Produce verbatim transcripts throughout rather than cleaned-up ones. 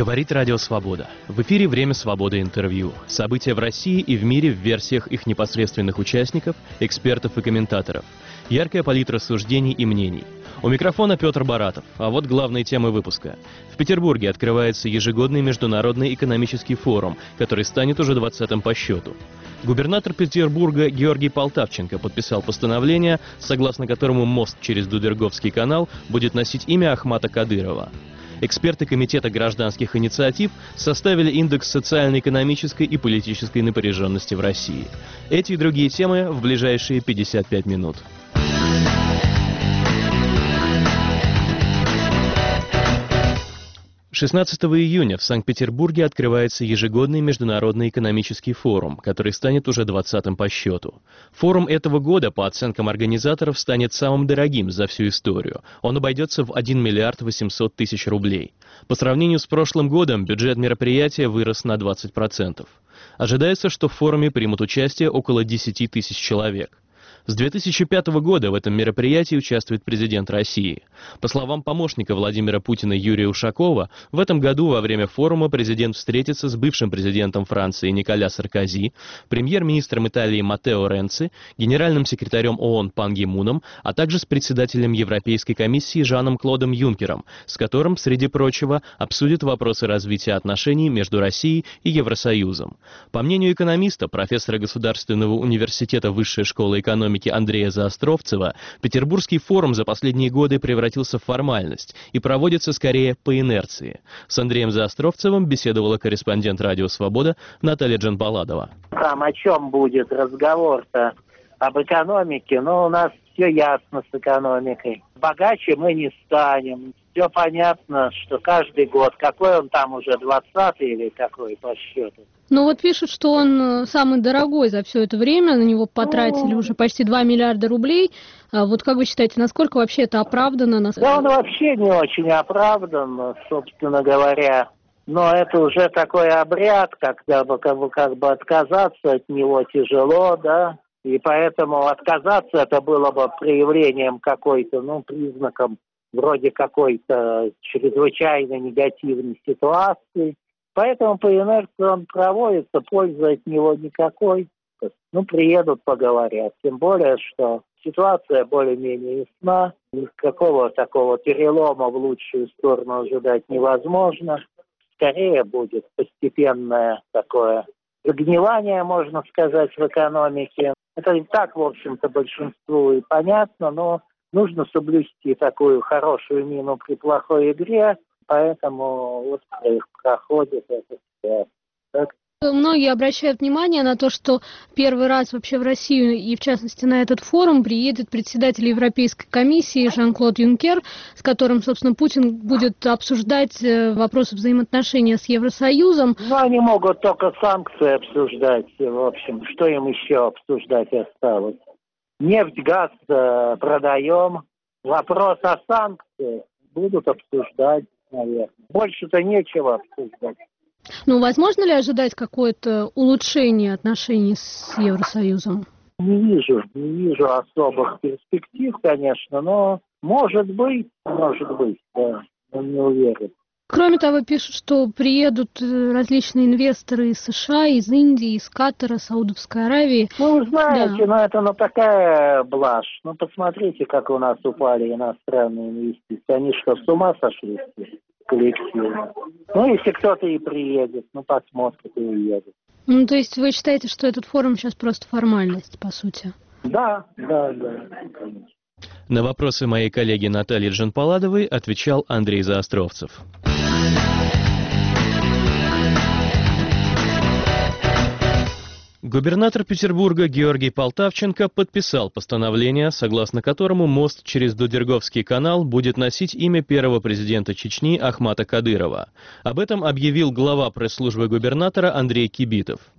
Говорит Радио Свобода. В эфире «Время свободы» интервью. События в России и в мире в версиях их непосредственных участников, экспертов и комментаторов. Яркая палитра суждений и мнений. У микрофона Петр Баратов. А вот главные темы выпуска. В Петербурге открывается ежегодный международный экономический форум, который станет уже двадцатым по счету. Губернатор Петербурга Георгий Полтавченко подписал постановление, согласно которому мост через Дудерговский канал будет носить имя Ахмата Кадырова. Эксперты Комитета гражданских инициатив составили индекс социально-экономической и политической напряженности в России. Эти и другие темы в ближайшие пятьдесят пять минут. шестнадцатого июня в Санкт-Петербурге открывается ежегодный международный экономический форум, который станет уже двадцатым по счету. Форум этого года, по оценкам организаторов, станет самым дорогим за всю историю. Он обойдется в один миллиард восемьсот тысяч рублей. По сравнению с прошлым годом бюджет мероприятия вырос на двадцать процентов. Ожидается, что в форуме примут участие около десяти тысяч человек. С две тысячи пятого года в этом мероприятии участвует президент России. По словам помощника Владимира Путина Юрия Ушакова, в этом году во время форума президент встретится с бывшим президентом Франции Николя Саркози, премьер-министром Италии Маттео Ренци, генеральным секретарем ООН Пан Ги Муном, а также с председателем Европейской комиссии Жаном Клодом Юнкером, с которым, среди прочего, обсудит вопросы развития отношений между Россией и Евросоюзом. По мнению экономиста, профессора Государственного университета Высшей школы экономики Андрея Заостровцева, Петербургский форум за последние годы превратился в формальность и проводится скорее по инерции. С Андреем Заостровцевым беседовала корреспондент «Радио Свобода» Наталья Джанбаладова. Там о чем будет разговор-то? Об экономике? Ну, у нас все ясно с экономикой. Богаче мы не станем. Все понятно, что каждый год, какой он там уже, двадцатый или какой по счету? Ну вот пишут, что он самый дорогой за все это время, на него потратили уже почти два миллиарда рублей. А вот как вы считаете, насколько вообще это оправдано? Да он вообще не очень оправдан, собственно говоря. Но это уже такой обряд, когда бы, как бы, как бы отказаться от него тяжело, да. И поэтому отказаться это было бы проявлением какой-то, ну, признаком вроде какой-то чрезвычайно негативной ситуации. Поэтому по инерции он проводится, пользы от него никакой. Ну, приедут, поговорят. Тем более, что ситуация более-менее ясна. Никакого такого перелома в лучшую сторону ожидать невозможно. Скорее будет постепенное такое загнивание, можно сказать, в экономике. Это и так, в общем-то, большинству и понятно, но нужно соблюсти такую хорошую мину при плохой игре. Поэтому вот их проходит это все. Так. Многие обращают внимание на то, что первый раз вообще в Россию и, в частности, на этот форум приедет председатель Европейской комиссии Жан-Клод Юнкер, с которым, собственно, Путин будет обсуждать вопросы взаимоотношения с Евросоюзом. Ну, они могут только санкции обсуждать, в общем. Что им еще обсуждать осталось? Нефть, газ э, продаем. Вопрос о санкциях будут обсуждать. Наверное. Больше-то нечего обсуждать. Ну, возможно ли ожидать какое-то улучшение отношений с Евросоюзом? Не вижу, не вижу особых перспектив, конечно, но может быть, может быть, да, но не уверен. Кроме того, пишут, что приедут различные инвесторы из США, из Индии, из Катара, Саудовской Аравии. Ну, вы знаете, да. ну это ну такая блажь. Ну, посмотрите, как у нас упали иностранные инвестиции. Они что, с ума сошли коллективно? Ну, если кто-то и приедет, ну, посмотрит и уедет. Ну, то есть вы считаете, что этот форум сейчас просто формальность, по сути? Да, да, да, конечно. На вопросы моей коллеги Натальи Джанбаладовой отвечал Андрей Заостровцев. Губернатор Петербурга Георгий Полтавченко подписал постановление, согласно которому мост через Дудерговский канал будет носить имя первого президента Чечни Ахмата Кадырова. Об этом объявил глава пресс-службы губернатора Андрей Кибитов.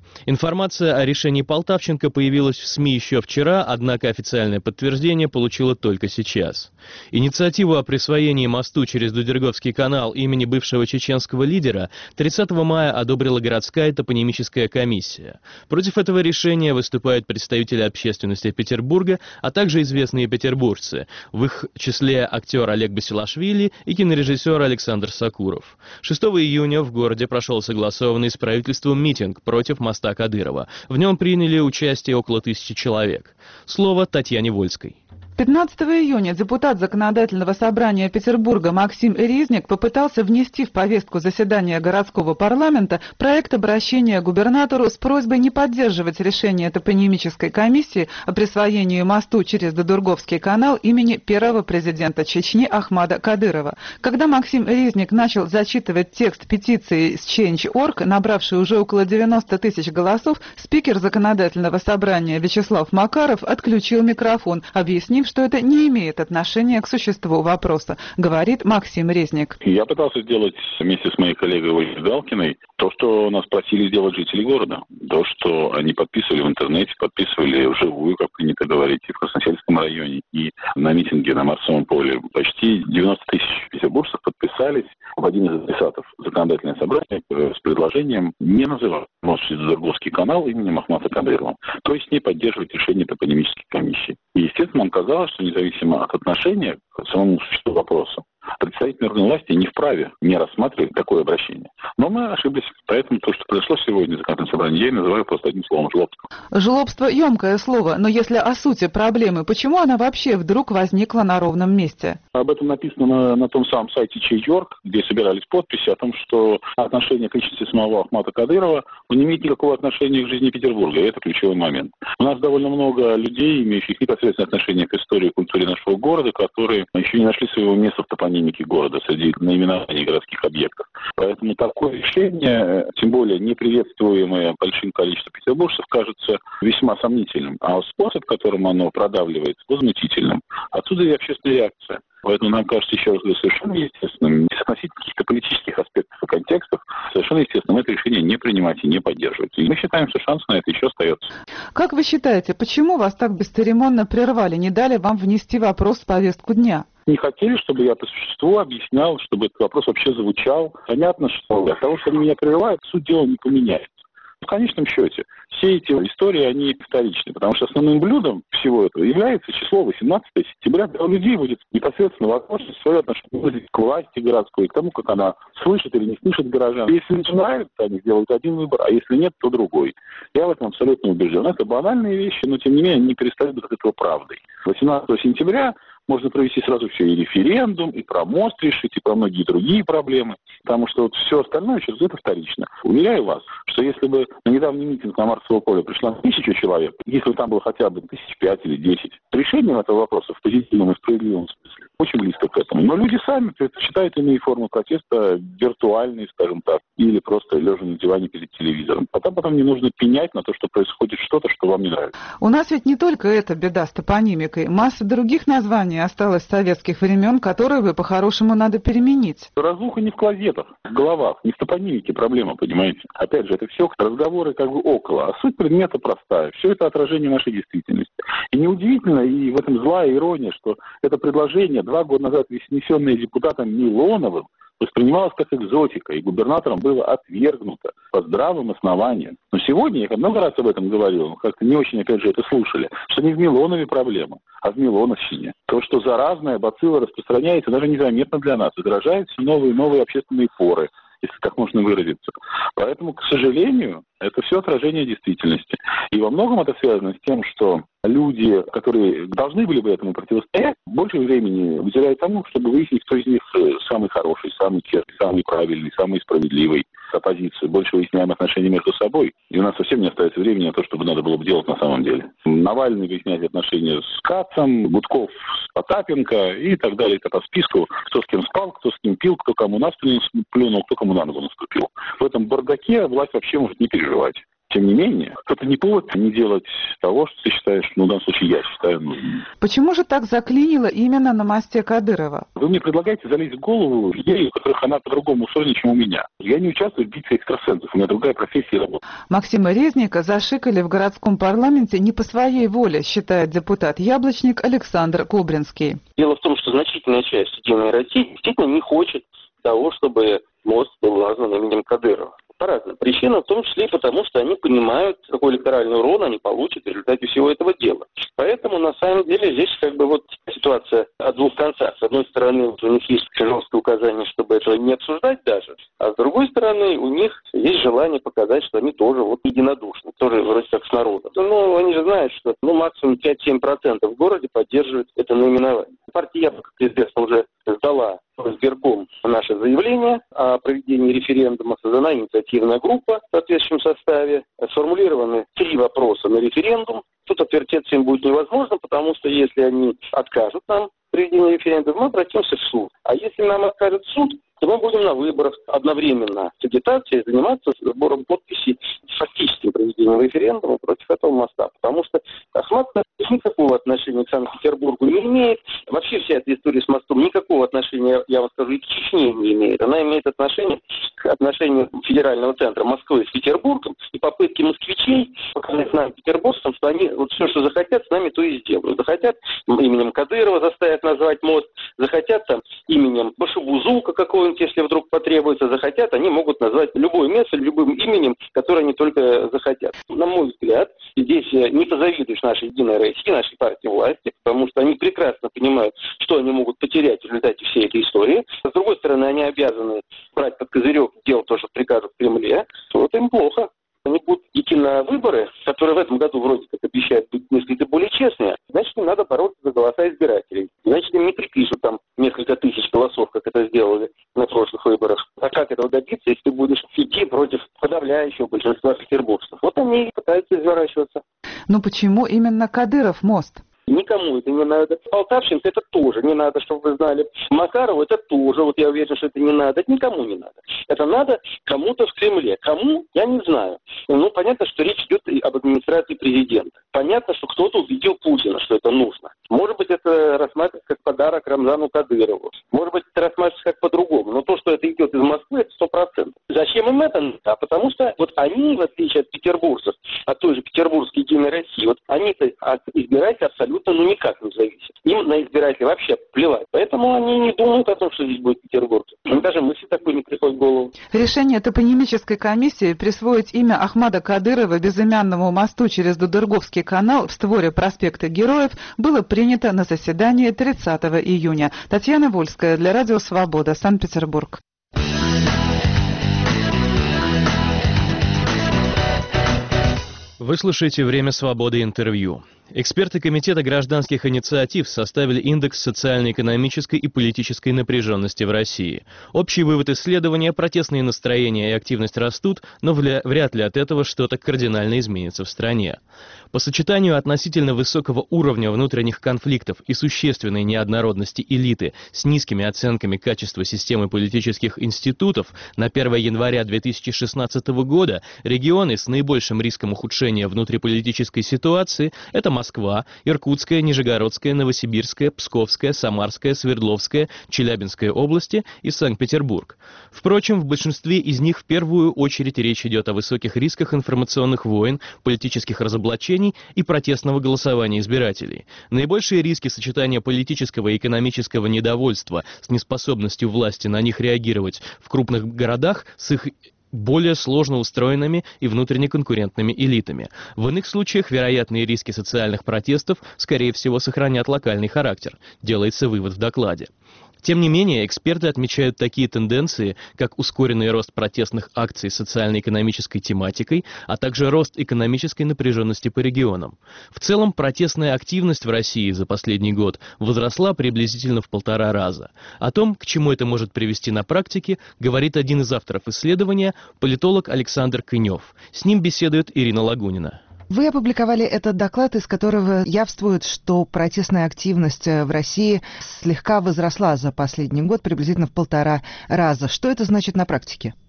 Информация о решении Полтавченко появилась в СМИ еще вчера, однако официальное подтверждение получила только сейчас. Инициативу о присвоении мосту через Дудерговский канал имени бывшего чеченского лидера тридцатого мая одобрила городская топонимическая комиссия. Против этого решения выступают представители общественности Петербурга, а также известные петербуржцы, в их числе актер Олег Басилашвили и кинорежиссер Александр Сакуров. шестого июня в городе прошел согласованный с правительством митинг против моста Кадырова. В нем приняли участие около тысячи человек. Слово Татьяне Вольской. пятнадцатого июня депутат Законодательного собрания Петербурга Максим Резник попытался внести в повестку заседания городского парламента проект обращения к губернатору с просьбой не поддерживать решение топонимической комиссии о присвоении мосту через Дудерговский канал имени первого президента Чечни Ахмада Кадырова. Когда Максим Резник начал зачитывать текст петиции с Change точка орг, набравшей уже около девяноста тысяч голосов, спикер Законодательного собрания Вячеслав Макаров отключил микрофон, объяснив, что это не имеет отношения к существу вопроса, говорит Максим Резник. Я пытался сделать вместе с моей коллегой Ольгой Галкиной то, что нас просили сделать жители города. То, что они подписывали в интернете, подписывали вживую, как принято говорить, и в Красносельском районе, и на митинге на Марсовом поле. Почти девяносто тысяч петербуржцев подписались в один из адресатов законодательное собрание с предложением не называть мост через Дудерговский канал именем Ахмада Кадырова, то есть не поддерживать решение топонимической комиссии. И, естественно, нам казалось, что независимо от отношения к самому существу вопроса, представители органов власти не вправе не рассматривать такое обращение. Но мы ошиблись, поэтому то, что произошло сегодня в законодательном собрании, я называю просто одним словом жлобство. Жлобство – емкое слово, но если о сути проблемы, почему она вообще вдруг возникла на ровном месте? Об этом написано на, на том самом сайте Change точка орг, где собирались подписи о том, что отношение к личности самого Ахмада Кадырова не имеет никакого отношения к жизни Петербурга, и это ключевой момент. У нас довольно много людей, имеющих непосредственное отношение к истории и культуре нашего города, которые еще не нашли своего места в топонимике города среди наименований городских объектов. Поэтому такое решение, тем более не приветствуемое большим количеством петербуржцев, кажется весьма сомнительным, а способ, которым оно продавливается, возмутительным. Отсюда и общественная реакция. Поэтому нам кажется, еще раз говорю, совершенно естественным, не относительно каких-то политических аспектов и контекстов, совершенно естественным это решение не принимать и не поддерживать. И мы считаем, что шанс на это еще остается. Как вы считаете, почему вас так бесцеремонно прервали, не дали вам внести вопрос в повестку дня? Не хотели, чтобы я по существу объяснял, чтобы этот вопрос вообще звучал. Понятно, что для того, что они меня прерывают, суть дела не поменяется. В конечном счете, все эти истории, они вторичны, потому что основным блюдом всего этого является число восемнадцатого сентября. У людей будет непосредственно возможность свое отношение к власти городской, и к тому, как она слышит или не слышит горожан. Если им нравится, они сделают один выбор, а если нет, то другой. Я в этом абсолютно убежден. Это банальные вещи, но тем не менее они перестают быть от этого правдой. восемнадцатого сентября можно провести сразу все, и референдум, и про мост решить, и про многие другие проблемы, потому что вот все остальное через это вторично. Уверяю вас, что если бы на недавний митинг на Марсово поле пришла тысяча человек, если бы там было хотя бы тысяч пять или десять, решением этого вопроса в позитивном и справедливом смысле очень близко к этому. Но люди сами предпочитают иные формы протеста, виртуальные, скажем так, или просто лежа на диване перед телевизором. Потом потом не нужно пенять на то, что происходит что-то, что вам не нравится. У нас ведь не только эта беда с топонимикой. Масса других названий осталось с советских времен, которые бы по-хорошему надо переменить. Разуха не в клозетах, в головах, не в топонимике проблема, понимаете? Опять же, это все разговоры как бы около, а суть предмета простая. Все это отражение нашей действительности. И неудивительно, и в этом злая ирония, что это предложение, два года назад внесенное депутатом Милоновым, воспринималось как экзотика, и губернатором было отвергнуто по здравым основаниям. Но сегодня, я много раз об этом говорил, как-то не очень, опять же, это слушали, что не в Милонове проблема, а в Милоновщине. То, что заразная бацилла распространяется, даже незаметно для нас, отражает все новые и новые общественные поры, если так можно выразиться. Поэтому, к сожалению, это все отражение действительности. И во многом это связано с тем, что люди, которые должны были бы этому противостоять, больше времени уделяют тому, чтобы выяснить, кто из них самый хороший, самый честный, самый правильный, самый справедливый с оппозицией. Больше выясняем отношения между собой. И у нас совсем не остается времени на то, чтобы надо было бы делать на самом деле. Навальный выясняет отношения с Кацем, Гудков с Потапенко и так далее. Это по списку, кто с кем спал, кто с кем пил, кто кому на спину плюнул, кто кому на ногу наступил. В этом бардаке власть вообще может не переживать. Тем не менее, это не повод не делать того, что ты считаешь, ну, в данном случае я считаю нужным. Почему же так заклинило именно на мосте Кадырова? Вы мне предлагаете залезть в голову людей, у которых она по-другому устроена, чем у меня. Я не участвую в битве экстрасенсов, у меня другая профессия и работа. Максима Резника зашикали в городском парламенте не по своей воле, считает депутат Яблочник Александр Кобринский. Дело в том, что значительная часть «Единой России» действительно не хочет того, чтобы мост был назван именем Кадырова. По разным причинам, в том числе и потому, что они понимают, какой электоральный урон они получат в результате всего этого дела. Поэтому, на самом деле, здесь как бы вот ситуация о двух концах. С одной стороны, вот у них есть жесткое указание, чтобы этого не обсуждать даже, а с другой стороны, у них есть желание показать, что они тоже вот единодушны, тоже вроде как с народом. Ну, они же знают, что ну, максимум пять-семь процентов в городе поддерживают это наименование. Партия «Яблоко», как известно, уже сдала в избирком наше заявление о проведении референдума, создана инициативная группа в соответствующем составе, сформулированы три вопроса на референдум. Тут отвертеться им будет невозможно, потому что если они откажут нам в проведении референдума, мы обратимся в суд. А если нам откажет суд, то мы будем на выборах одновременно с агитацией заниматься сбором подписей с фактическим проведением референдума против этого моста. Потому что Ахмат никакого отношения к Санкт-Петербургу не имеет. Вообще вся эта история с мостом никакого отношения, я вам скажу, и к Чечне не имеет. Она имеет отношение к отношению федерального центра Москвы с Петербургом и попытки москвичей показать нам, петербуржцам, что они вот все, что захотят, с нами то и сделают. Захотят именем Кадырова заставят назвать мост, захотят там именем Башибузука какого-нибудь, если вдруг потребуется, захотят, они могут назвать любое место любым именем, которое они только захотят. На мой взгляд, здесь не позавидуешь нашей «Единой России», нашей партии власти, потому что они прекрасно понимают, что они могут потерять в результате всей этой истории. С другой стороны, они обязаны брать под козырек, делать то, что прикажут в Кремле. Вот им плохо. Они будут идти на выборы, которые в этом году вроде как обещают быть несколько более честные, значит, им надо бороться за голоса избирателей. Значит, им не припишут там несколько тысяч голосов, как это сделали на прошлых выборах. А как этого добиться, если ты будешь идти против подавляющего большинства петербуржцев? Вот они и пытаются изворачиваться. Но почему именно Кадыров мост? Никому это не надо. Полтавченко это тоже не надо, чтобы вы знали. Макарову это тоже, вот я уверен, что это не надо. Это никому не надо. Это надо кому-то в Кремле. Кому? Я не знаю. Ну, понятно, что речь идет об администрации президента. Понятно, что кто-то убедил Путина, что это нужно. Может быть, это рассматривается как подарок Рамзану Кадырову. Может быть, это рассматривается как по-другому. Но то, что это идет из Москвы, это сто процентов. Зачем им это надо? Потому что вот они, в отличие от петербуржцев, от той же петербургской «Единой России», вот они-то от избирателей абсолютно ну никак не зависит. Им на избирателей вообще плевать. Поэтому они не думают о том, что здесь будет Петербург. Им даже мысли такой не приходит в голову. Решение топонимической комиссии присвоить имя Ахмада Кадырова безымянному мосту через Дудырговский канал в створе проспекта Героев было принято на заседании тридцатого июня. Татьяна Вольская для Радио Свобода, Санкт-Петербург. Вы слушаете «Время свободы» интервью. Эксперты Комитета гражданских инициатив составили индекс социально-экономической и политической напряженности в России. Общий вывод исследования – протестные настроения и активность растут, но вряд ли от этого что-то кардинально изменится в стране. По сочетанию относительно высокого уровня внутренних конфликтов и существенной неоднородности элиты с низкими оценками качества системы политических институтов на первое января две тысячи шестнадцатого года регионы с наибольшим риском ухудшения внутриполитической ситуации – это Москва, Иркутская, Нижегородская, Новосибирская, Псковская, Самарская, Свердловская, Челябинская области и Санкт-Петербург. Впрочем, в большинстве из них в первую очередь речь идет о высоких рисках информационных войн, политических разоблачений и протестного голосования избирателей. Наибольшие риски сочетания политического и экономического недовольства с неспособностью власти на них реагировать в крупных городах с их более сложно устроенными и внутренне конкурентными элитами. В иных случаях вероятные риски социальных протестов, скорее всего, сохранят локальный характер, делается вывод в докладе. Тем не менее, эксперты отмечают такие тенденции, как ускоренный рост протестных акций с социально-экономической тематикой, а также рост экономической напряженности по регионам. В целом, протестная активность в России за последний год возросла приблизительно в полтора раза. О том, к чему это может привести на практике, говорит один из авторов исследования, политолог Александр Кынев. С ним беседует Ирина Лагунина. Вы опубликовали этот доклад, из которого явствует, что протестная активность в России слегка возросла за последний год, приблизительно в полтора раза. Что это значит на практике?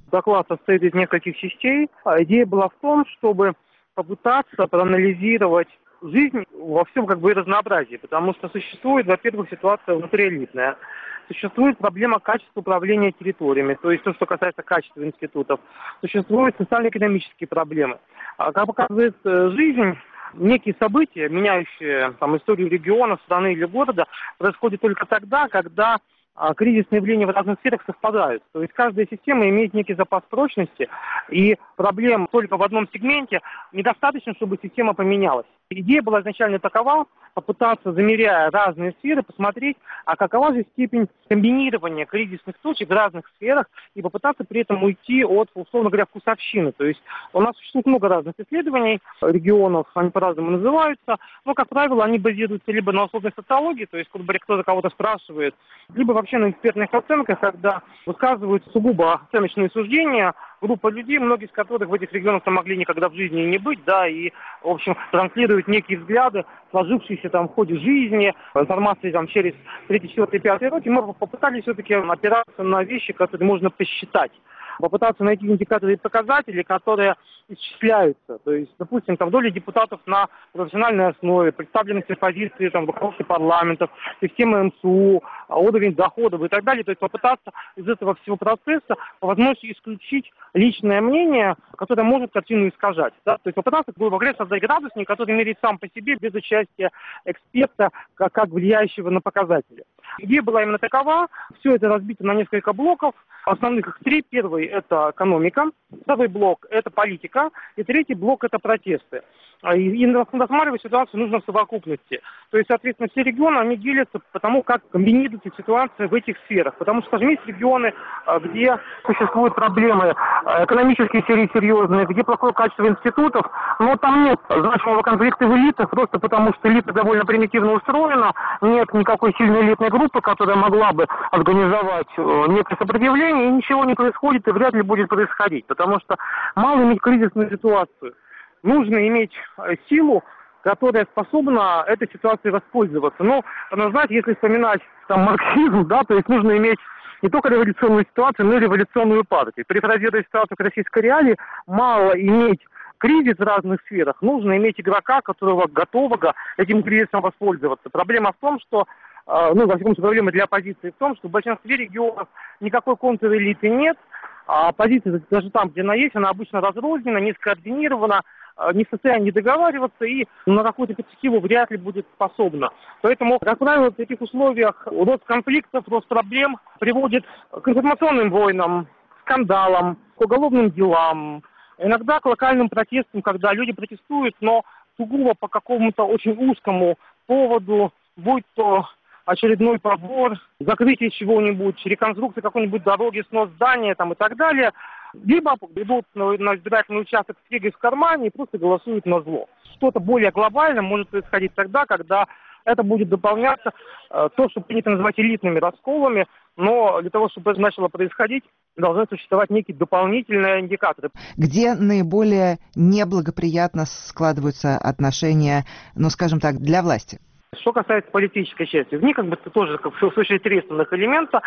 Доклад состоит из нескольких частей. А идея была в том, чтобы попытаться проанализировать жизнь во всем как бы разнообразии, потому что существует, во-первых, ситуация внутриэлитная. Существует проблема качества управления территориями, то есть то, что касается качества институтов. Существуют социально-экономические проблемы. А, как показывает жизнь, некие события, меняющие там, историю региона, страны или города, происходят только тогда, когда а, кризисные явления в разных сферах совпадают. То есть каждая система имеет некий запас прочности, и проблем только в одном сегменте недостаточно, чтобы система поменялась. Идея была изначально такова: попытаться, замеряя разные сферы, посмотреть, а какова же степень комбинирования кризисных точек в разных сферах, и попытаться при этом уйти от, условно говоря, вкусовщины. То есть у нас существует много разных исследований регионов, они по-разному называются, но, как правило, они базируются либо на условной социологии, то есть, когда кто-то кого-то спрашивает, либо вообще на экспертных оценках, когда высказывают сугубо оценочные суждения группа людей, многие из которых в этих регионах могли никогда в жизни не быть, да, и, в общем, транслируют некие взгляды, сложившиеся там в ходе жизни, информации там через третий, четвертый, пятый роки. Мы попытались все-таки опираться на вещи, которые можно посчитать. Попытаться найти индикаторы и показатели, которые исчисляются. То есть, допустим, там доля депутатов на профессиональной основе, представленность оппозиции там, в руководстве парламентов, система эм эс у, уровень доходов и так далее. То есть попытаться из этого всего процесса по возможности исключить личное мнение, которое может картину искажать. Да? То есть попытаться, грубо говоря, создать градусник, который меряет сам по себе без участия эксперта, как, как влияющего на показатели. Идея была именно такова. Все это разбито на несколько блоков. Основных их три. Первый – это экономика, второй блок – это политика, и третий блок – это протесты. И, и рассматривать ситуацию нужно в совокупности. То есть, соответственно, все регионы, они делятся по тому, как комбинируется ситуация в этих сферах. Потому что, скажем, есть регионы, где существуют проблемы экономические, серьезные, где плохое качество институтов, но там нет значимого конфликта в элитах, просто потому что элита довольно примитивно устроена, нет никакой сильной элитной группы, которая могла бы организовать некое сопротивление, и ничего не происходит и вряд ли будет происходить, потому что мало иметь кризисную ситуацию. Нужно иметь силу, которая способна этой ситуацией воспользоваться. Но, знаете, если вспоминать там марксизм, да, то есть нужно иметь не только революционную ситуацию, но и революционную партию. Перефразируя ситуацию к российской реалии, мало иметь кризис в разных сферах, нужно иметь игрока, которого готового этим кризисом воспользоваться. Проблема в том, что, ну, во всяком случае, проблема для оппозиции в том, что в большинстве регионов никакой контрэлиты нет, а оппозиция даже там, где она есть, она обычно разрознена, не скоординирована, не в состоянии договариваться и на какую-то перспективу вряд ли будет способна. Поэтому, как правило, в таких условиях рост конфликтов, рост проблем приводит к информационным войнам, скандалам, к уголовным делам, иногда к локальным протестам, когда люди протестуют, но сугубо по какому-то очень узкому поводу, будь то очередной побор, закрытие чего-нибудь, реконструкция какой-нибудь дороги, снос здания там, и так далее, либо идут на, на избирательный участок с фигой в кармане и просто голосуют на зло. Что-то более глобальное может происходить тогда, когда это будет дополняться э, то, что принято называть элитными расколами, но для того, чтобы это начало происходить, должны существовать некие дополнительные индикаторы. Где наиболее неблагоприятно складываются отношения, ну, скажем так, для власти? Что касается политической части, в ней как бы тоже как в случае три основных элемента.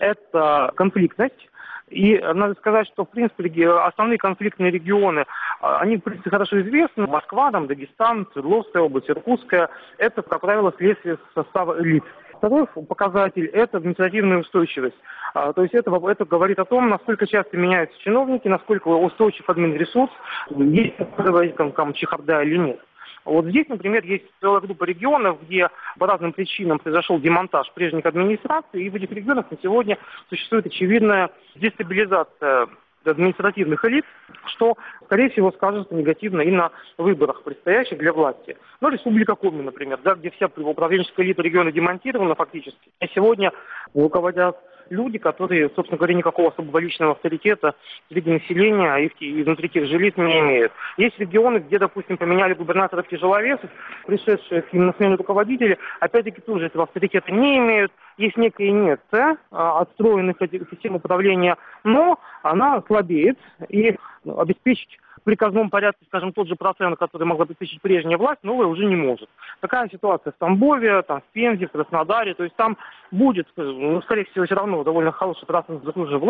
Это конфликтность. И надо сказать, что, в принципе, основные конфликтные регионы, они, в принципе, хорошо известны. Москва, там, Дагестан, Свердловская область, Иркутская. Это, как правило, следствие состава элит. Второй показатель – это административная устойчивость. А, то есть это, это говорит о том, насколько часто меняются чиновники, насколько устойчив админресурс, есть там чехарда или нет. Вот здесь, например, есть целая группа регионов, где по разным причинам произошел демонтаж прежних администраций, и в этих регионах на сегодня существует очевидная дестабилизация административных элит, что, скорее всего, скажется негативно и на выборах, предстоящих для власти. Ну, Республика Коми, например, да, где вся управленческая элита региона демонтирована фактически. И сегодня руководят люди, которые, собственно говоря, никакого особого личного авторитета среди населения и внутри тех же элит не имеют. Есть регионы, где, допустим, поменяли губернаторов тяжеловесов, пришедшие к ним на смену руководители, опять-таки тоже этого авторитета не имеют. Есть некая инерция отстроенных систем управления, но она слабеет, и обеспечить в приказном порядке, скажем, тот же процент, который могла обеспечить прежняя власть, новая уже не может. Такая ситуация в Тамбове, там, в Пензе, в Краснодаре, то есть там будет, ну, скорее всего, все равно довольно хороший процент за ту же власть,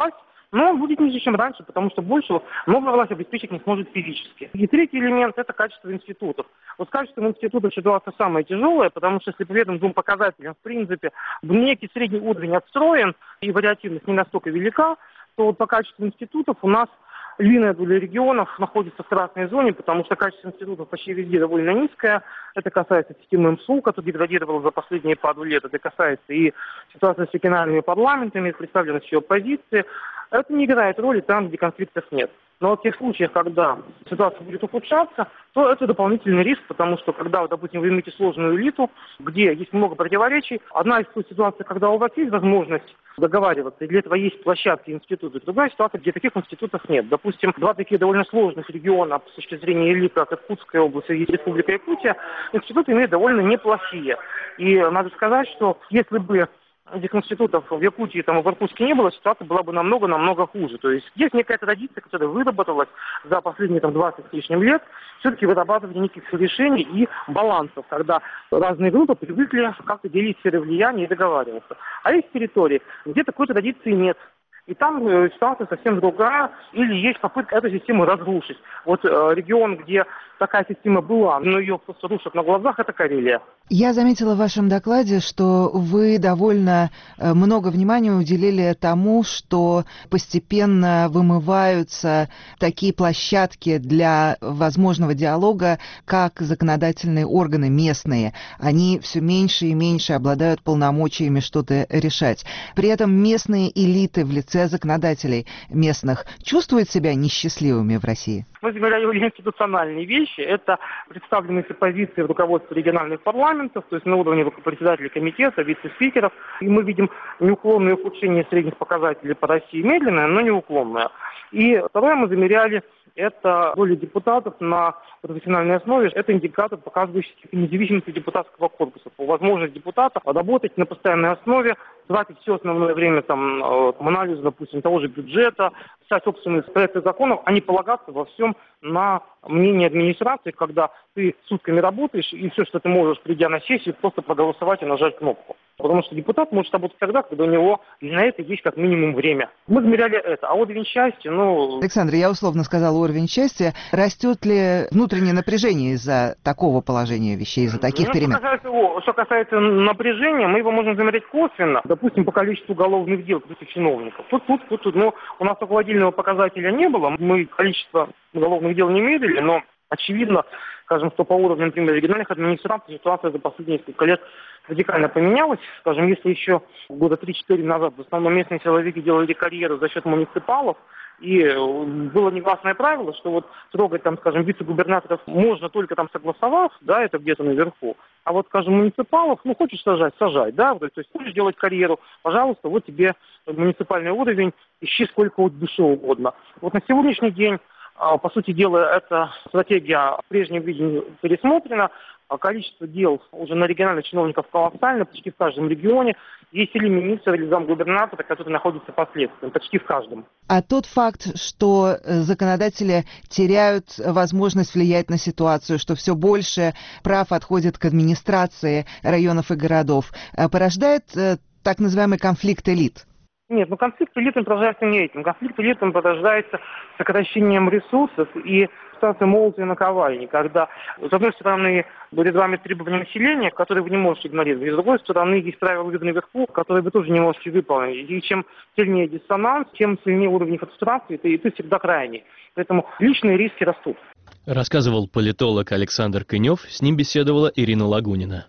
но он будет ниже, чем раньше, потому что больше новая власть обеспечить не сможет физически. И третий элемент – это качество институтов. Вот с качеством институтов ситуация самая тяжелая, потому что если по первым двум показателям, в принципе, некий средний уровень отстроен, и вариативность не настолько велика, то вот по качеству институтов у нас львиная доля регионов находится в красной зоне, потому что качество институтов почти везде довольно низкое. Это касается системы МСУ, которая деградировала за последние пару лет. Это касается и ситуации с региональными парламентами, представленности оппозиции. Это не играет роли там, где конфликтов нет. Но в тех случаях, когда ситуация будет ухудшаться, то это дополнительный риск, потому что, когда, допустим, вы имеете сложную элиту, где есть много противоречий, одна из ситуаций, когда у вас есть возможность договариваться, и для этого есть площадки, институты, другая ситуация, где таких институтов нет. Допустим, два таких довольно сложных региона с точки зрения элиты, как Иркутская область и Республика Якутия, институты имеют довольно неплохие. И надо сказать, что если бы этих институтов в Якутии там, и в Иркутске не было, ситуация была бы намного-намного хуже. То есть есть некая традиция, которая выработалась за последние там, двадцать с лишним лет, все-таки вырабатывание неких решений и балансов, когда разные группы привыкли как-то делить сферы влияния и договариваться. А есть территории, где такой традиции нет. И там э, ситуация совсем другая, или есть попытка эту систему разрушить. Вот э, регион, где такая система была, но ее просто рушат на глазах, это Карелия. Я заметила в вашем докладе, что вы довольно много внимания уделили тому, что постепенно вымываются такие площадки для возможного диалога, как законодательные органы местные. Они все меньше и меньше обладают полномочиями что-то решать. При этом местные элиты в лице законодателей местных чувствуют себя несчастливыми в России? Мы говорили институциональные вещи. Это представленность оппозиции в руководстве региональных парламентов, то есть на уровне председателей комитета, вице-спикеров. И мы видим неуклонное ухудшение средних показателей по России, медленное, но неуклонное. И второе мы замеряли это доля депутатов на профессиональной основе. Это индикатор, показывающий независимость депутатского корпуса. Возможность депутатов работать на постоянной основе, тратить все основное время там, анализа, допустим, того же бюджета, писать собственные проекты законов, а не полагаться во всем на мнение администрации, когда ты сутками работаешь, и все, что ты можешь, придя на сессию, просто проголосовать и нажать кнопку. Потому что депутат может работать тогда, когда у него на это есть как минимум время. Мы измеряли это. А уровень счастья, ну... Александр, я условно сказала уровень счастья. Растет ли внутреннее напряжение из-за такого положения вещей, из-за таких ну, перемен? Что касается, что касается напряжения, мы его можем замерять косвенно. Допустим, по количеству уголовных дел против чиновников. Тут, тут, тут, тут. Ну, у нас такого отдельного показателя не было. Мы количество уголовных дел не мерили, но очевидно, скажем, что по уровню, например, региональных администраций ситуация за последние несколько лет радикально поменялась. Скажем, если еще года три-четыре назад в основном местные силовики делали карьеру за счет муниципалов, и было негласное правило, что вот трогать там, скажем, вице-губернаторов можно только там согласовав, да, это где-то наверху. А вот, скажем, муниципалов, ну, хочешь сажать, сажай, да, то есть хочешь делать карьеру, пожалуйста, вот тебе муниципальный уровень, ищи сколько вот душе угодно. Вот на сегодняшний день, по сути дела, эта стратегия в прежнем виде пересмотрена. Количество дел уже на региональных чиновников колоссально, почти в каждом регионе. Есть или министр, или замгубернатора, которые находятся под следствием, почти в каждом. А тот факт, что законодатели теряют возможность влиять на ситуацию, что все больше прав отходит к администрации районов и городов, порождает так называемый конфликт элит? Нет, ну конфликт элит порождается не этим. Конфликт элит порождается сокращением ресурсов и ситуация молота и наковальни, когда, с одной стороны, перед вами требования населения, которые вы не можете игнорировать, и с другой стороны, есть правила игры наверху, которые вы тоже не можете выполнить. И чем сильнее диссонанс, тем сильнее уровень фрустрации, и ты, и ты всегда крайний. Поэтому личные риски растут. Рассказывал политолог Александр Кынев, с ним беседовала Ирина Лагунина.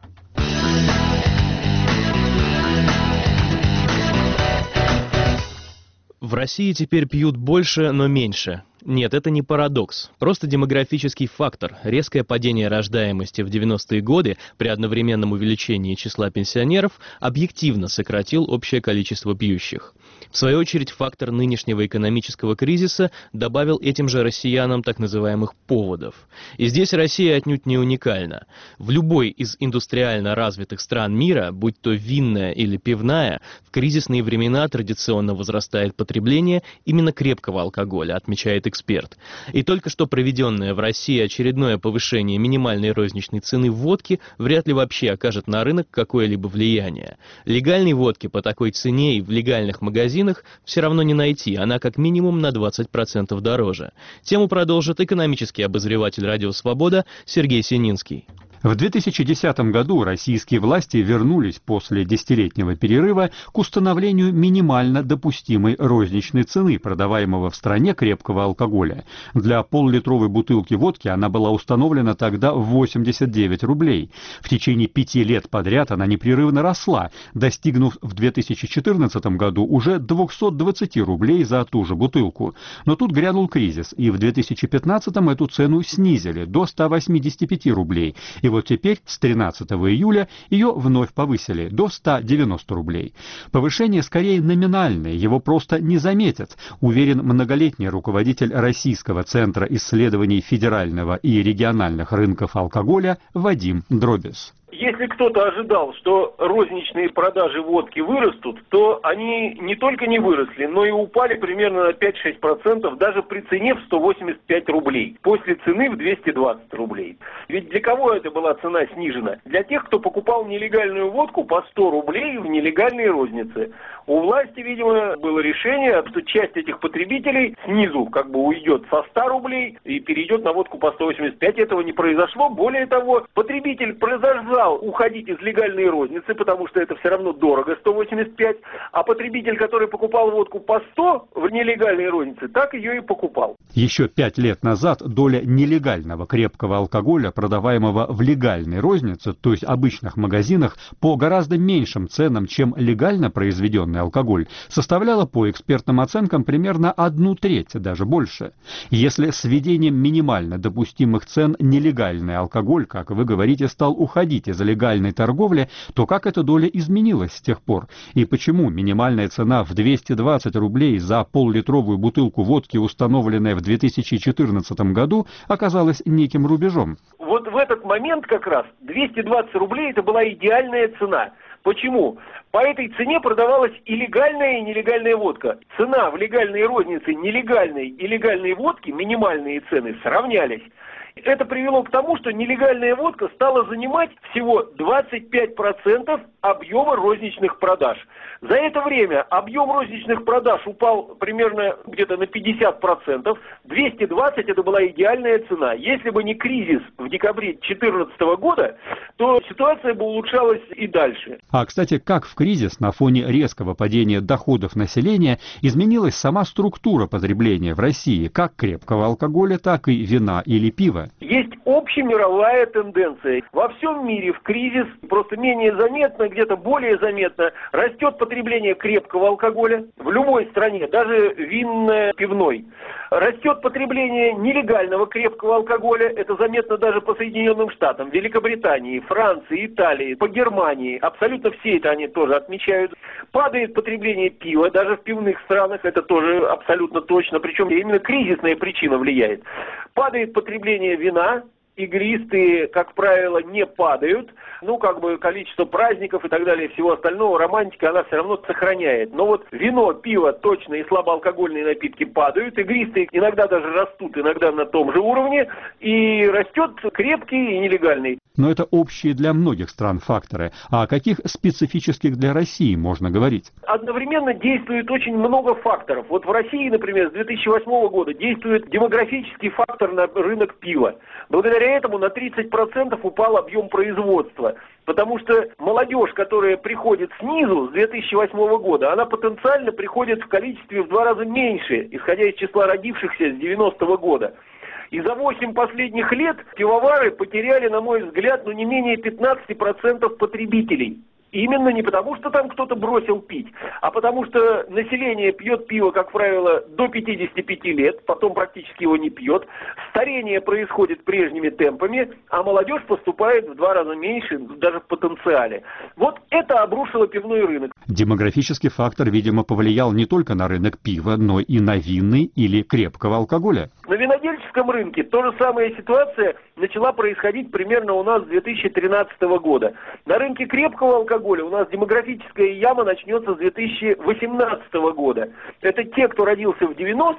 В России теперь пьют больше, но меньше. Нет, это не парадокс. Просто демографический фактор. Резкое падение рождаемости в девяностые годы при одновременном увеличении числа пенсионеров объективно сократил общее количество пьющих. В свою очередь, фактор нынешнего экономического кризиса добавил этим же россиянам так называемых поводов. И здесь Россия отнюдь не уникальна. В любой из индустриально развитых стран мира, будь то винная или пивная, в кризисные времена традиционно возрастает потребление именно крепкого алкоголя, отмечает эксперт. эксперт. И только что проведенное в России очередное повышение минимальной розничной цены водки вряд ли вообще окажет на рынок какое-либо влияние. Легальной водки по такой цене и в легальных магазинах все равно не найти, она как минимум на двадцать процентов дороже. Тему продолжит экономический обозреватель «Радио Свобода» Сергей Сининский. В две тысячи десятом году российские власти вернулись после десятилетнего перерыва к установлению минимально допустимой розничной цены продаваемого в стране крепкого алкоголя. Для полулитровой бутылки водки она была установлена тогда в восемьдесят девять рублей. В течение пяти лет подряд она непрерывно росла, достигнув в две тысячи четырнадцатом году уже двухсот двадцати рублей за ту же бутылку. Но тут грянул кризис, и в две тысячи пятнадцатом эту цену снизили до ста восьмидесяти пяти рублей. И вот теперь с тринадцатого июля ее вновь повысили до ста девяноста рублей. Повышение скорее номинальное, его просто не заметят, уверен многолетний руководитель Российского центра исследований федерального и региональных рынков алкоголя Вадим Дробис. Если кто-то ожидал, что розничные продажи водки вырастут, то они не только не выросли, но и упали примерно на пять-шесть процентов даже при цене в сто восемьдесят пять рублей, после цены в двести двадцать рублей. Ведь для кого это была цена снижена? Для тех, кто покупал нелегальную водку по сто рублей в нелегальной рознице. У власти, видимо, было решение, что часть этих потребителей снизу как бы уйдет со ста рублей и перейдет на водку по сто восемьдесят пять. Этого не произошло. Более того, потребитель продолжал уходить из легальной розницы, потому что это все равно дорого, сто восемьдесят пять, а потребитель, который покупал водку по сто в нелегальной рознице, так ее и покупал. Еще пять лет назад доля нелегального крепкого алкоголя, продаваемого в легальной рознице, то есть обычных магазинах, по гораздо меньшим ценам, чем легально произведенный алкоголь, составляла по экспертным оценкам примерно одну треть, даже больше. Если с введением минимально допустимых цен нелегальный алкоголь, как вы говорите, стал уходить из легальной торговли, то как эта доля изменилась с тех пор? И почему минимальная цена в двести двадцать рублей за пол-литровую бутылку водки, установленная в две тысячи четырнадцатом году, оказалась неким рубежом? Вот в этот момент как раз двести двадцать рублей это была идеальная цена. Почему? По этой цене продавалась и легальная, и нелегальная водка. Цена в легальной рознице нелегальной и легальной водки, минимальные цены, сравнялись. Это привело к тому, что нелегальная водка стала занимать всего двадцать пять процентов объема розничных продаж. За это время объем розничных продаж упал примерно где-то на пятьдесят процентов. двести двадцать это была идеальная цена. Если бы не кризис в декабре две тысячи четырнадцатого года, то ситуация бы улучшалась и дальше. А, кстати, как в кризис на фоне резкого падения доходов населения изменилась сама структура потребления в России, как крепкого алкоголя, так и вина или пива? Есть общемировая тенденция. Во всем мире в кризис просто менее заметно, где-то более заметно растет потребление крепкого алкоголя в любой стране, даже винной, пивной. Растет потребление нелегального крепкого алкоголя, это заметно даже по Соединенным Штатам, Великобритании, Франции, Италии, по Германии. Абсолютно все это они тоже отмечают. Падает потребление пива, даже в пивных странах, это тоже абсолютно точно, причем именно кризисная причина влияет. Падает потребление вина, игристые, как правило, не падают. Ну, как бы количество праздников и так далее, всего остального, романтика, она все равно сохраняет. Но вот вино, пиво точно и слабоалкогольные напитки падают. Игристые иногда даже растут, иногда на том же уровне. И растет крепкий и нелегальный. Но это общие для многих стран факторы. А о каких специфических для России можно говорить? Одновременно действует очень много факторов. Вот в России, например, с две тысячи восьмого года действует демографический фактор на рынок пива. Благодаря этому на тридцать процентов упал объем производства. Потому что молодежь, которая приходит снизу с две тысячи восьмого года, она потенциально приходит в количестве в два раза меньше, исходя из числа родившихся с девяностого года. И за восемь последних лет пивовары потеряли, на мой взгляд, ну не менее пятнадцати процентов потребителей. Именно не потому, что там кто-то бросил пить, а потому что население пьет пиво, как правило, до пятидесяти пяти лет, потом практически его не пьет. Старение происходит прежними темпами, а молодежь поступает в два раза меньше, даже в потенциале. Вот это обрушило пивной рынок. Демографический фактор, видимо, повлиял не только на рынок пива, но и на винный или крепкого алкоголя. На винодельческом рынке то же самая ситуация начала происходить примерно у нас с две тысячи тринадцатого года. На рынке крепкого алкоголя у нас демографическая яма начнется с две тысячи восемнадцатого года. Это те, кто родился в девяностом,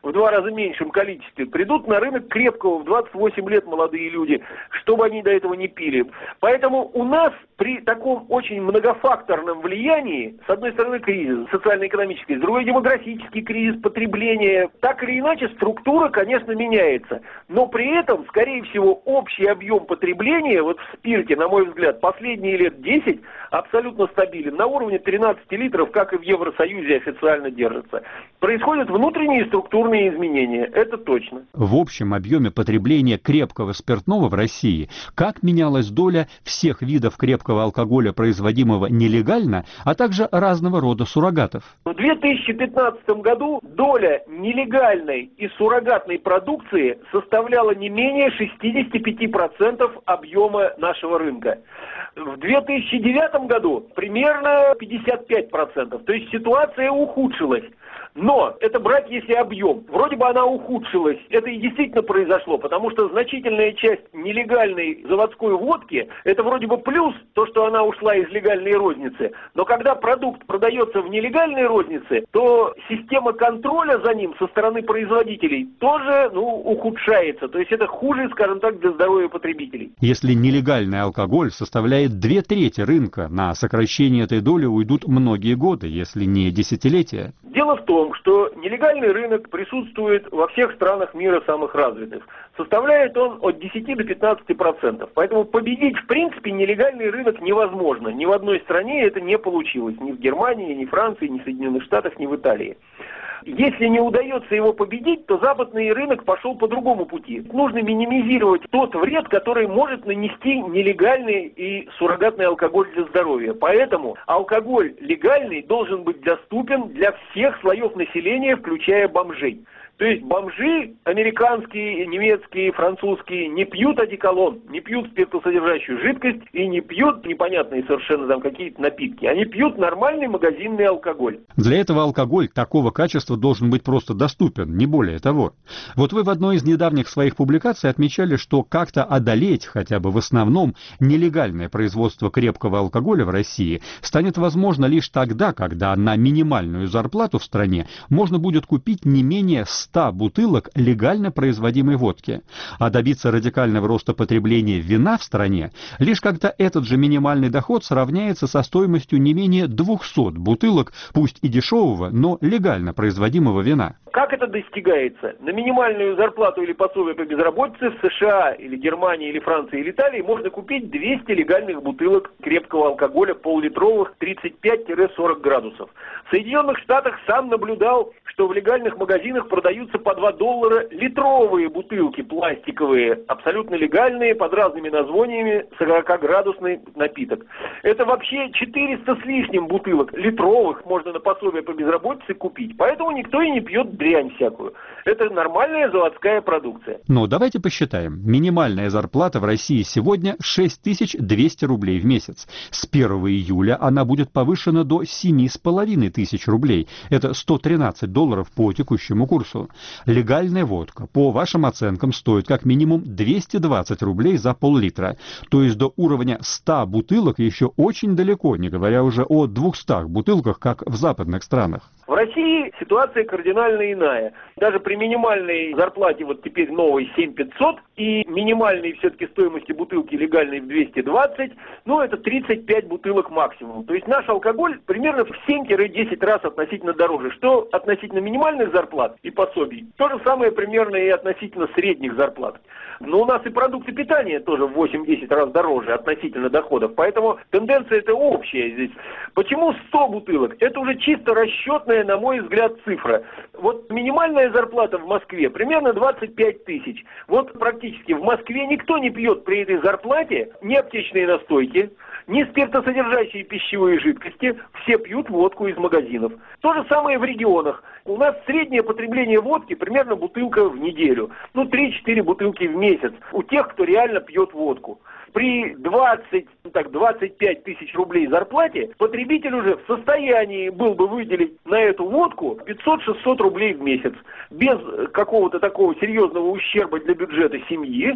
в два раза меньшем количестве, придут на рынок крепкого в двадцать восемь лет молодые люди, чтобы они до этого не пили. Поэтому у нас при таком очень многофакторном влиянии, с одной стороны кризис социально-экономический, с другой демографический кризис, потребление, так или иначе структура, конечно, меняется. Но при этом, скорее всего, общий объем потребления вот в спирте, на мой взгляд, последние лет десять абсолютно стабилен. На уровне тринадцати литров, как и в Евросоюзе официально держится. Происходят внутренние структурные изменения, это точно. В общем объеме потребления крепкого спиртного в России как менялась доля всех видов крепкого алкоголя, производимого нелегально, а также разного рода суррогатов? В две тысячи пятнадцатом году доля нелегальной и суррогатной продукции составляла не менее шестидесяти пяти процентов объема нашего рынка. В две тысячи девятом году примерно пятьдесят пять процентов, то есть ситуация ухудшилась. Но это брать, если объем. Вроде бы она ухудшилась. Это и действительно произошло, потому что значительная часть нелегальной заводской водки, это вроде бы плюс, то, что она ушла из легальной розницы. Но когда продукт продается в нелегальной рознице, то система контроля за ним со стороны производителей тоже, ну, ухудшается. То есть это хуже, скажем так, для здоровья потребителей. Если нелегальный алкоголь составляет две трети рынка, на сокращение этой доли уйдут многие годы, если не десятилетия. Дело в том, что нелегальный рынок присутствует во всех странах мира самых развитых. Составляет он от десяти до пятнадцати процентов. Поэтому победить, в принципе, нелегальный рынок невозможно. Ни в одной стране это не получилось. Ни в Германии, ни в Франции, ни в Соединенных Штатах, ни в Италии. Если не удается его победить, то западный рынок пошел по другому пути. Нужно минимизировать тот вред, который может нанести нелегальный и суррогатный алкоголь для здоровья. Поэтому алкоголь легальный должен быть доступен для всех слоев населения, включая бомжей. То есть бомжи американские, немецкие, французские не пьют одеколон, не пьют спиртосодержащую жидкость и не пьют непонятные совершенно там какие-то напитки. Они пьют нормальный магазинный алкоголь. Для этого алкоголь такого качества должен быть просто доступен, не более того. Вот вы в одной из недавних своих публикаций отмечали, что как-то одолеть хотя бы в основном нелегальное производство крепкого алкоголя в России станет возможно лишь тогда, когда на минимальную зарплату в стране можно будет купить не менее ста бутылок легально производимой водки. А добиться радикального роста потребления вина в стране лишь когда этот же минимальный доход сравняется со стоимостью не менее двухсот бутылок, пусть и дешевого, но легально производимого вина. Как это достигается? На минимальную зарплату или пособие по безработице в США или Германии или Франции или Италии можно купить двести легальных бутылок крепкого алкоголя пол-литровых тридцать пять — сорок градусов. В Соединенных Штатах сам наблюдал, что в легальных магазинах продаются по два доллара литровые бутылки пластиковые, абсолютно легальные, под разными названиями, сорокаградусный напиток. Это вообще четыреста с лишним бутылок литровых можно на пособие по безработице купить. Поэтому никто и не пьет дрянь всякую. Это нормальная заводская продукция. Но давайте посчитаем. Минимальная зарплата в России сегодня шесть тысяч двести рублей в месяц. С первого июля она будет повышена до семи с половиной тысяч рублей. Это сто тринадцать долларов по текущему курсу. Легальная водка, по вашим оценкам, стоит как минимум двести двадцать рублей за пол-литра. То есть до уровня ста бутылок еще очень далеко, не говоря уже о двухстах бутылках, как в западных странах. В России ситуация кардинально иная. Даже при минимальной зарплате, вот теперь новой семь тысяч пятьсот, и минимальной все-таки стоимости бутылки легальной в двести двадцать, ну это тридцать пять бутылок максимум. То есть наш алкоголь примерно в семь — десять раз относительно дороже. Что относительно минимальных зарплат и пособий, то же самое примерно и относительно средних зарплат. Но у нас и продукты питания тоже в восемь — десять раз дороже относительно доходов. Поэтому тенденция это общая здесь. Почему сто бутылок? Это уже чисто расчетная, на мой взгляд, цифра. Вот минимальная зарплата в Москве примерно двадцать пять тысяч. Вот практически в Москве никто не пьет при этой зарплате ни аптечные настойки, ни спиртосодержащие пищевые жидкости. Все пьют водку из магазинов. То же самое в регионах. У нас среднее потребление водки примерно бутылка в неделю. Ну, три-четыре бутылки в месяц у тех, кто реально пьет водку. При двадцати, ну так, двадцати пяти тысяч рублей зарплате потребитель уже в состоянии был бы выделить на эту водку пятьсот-шестьсот рублей в месяц. Без какого-то такого серьезного ущерба для бюджета семьи.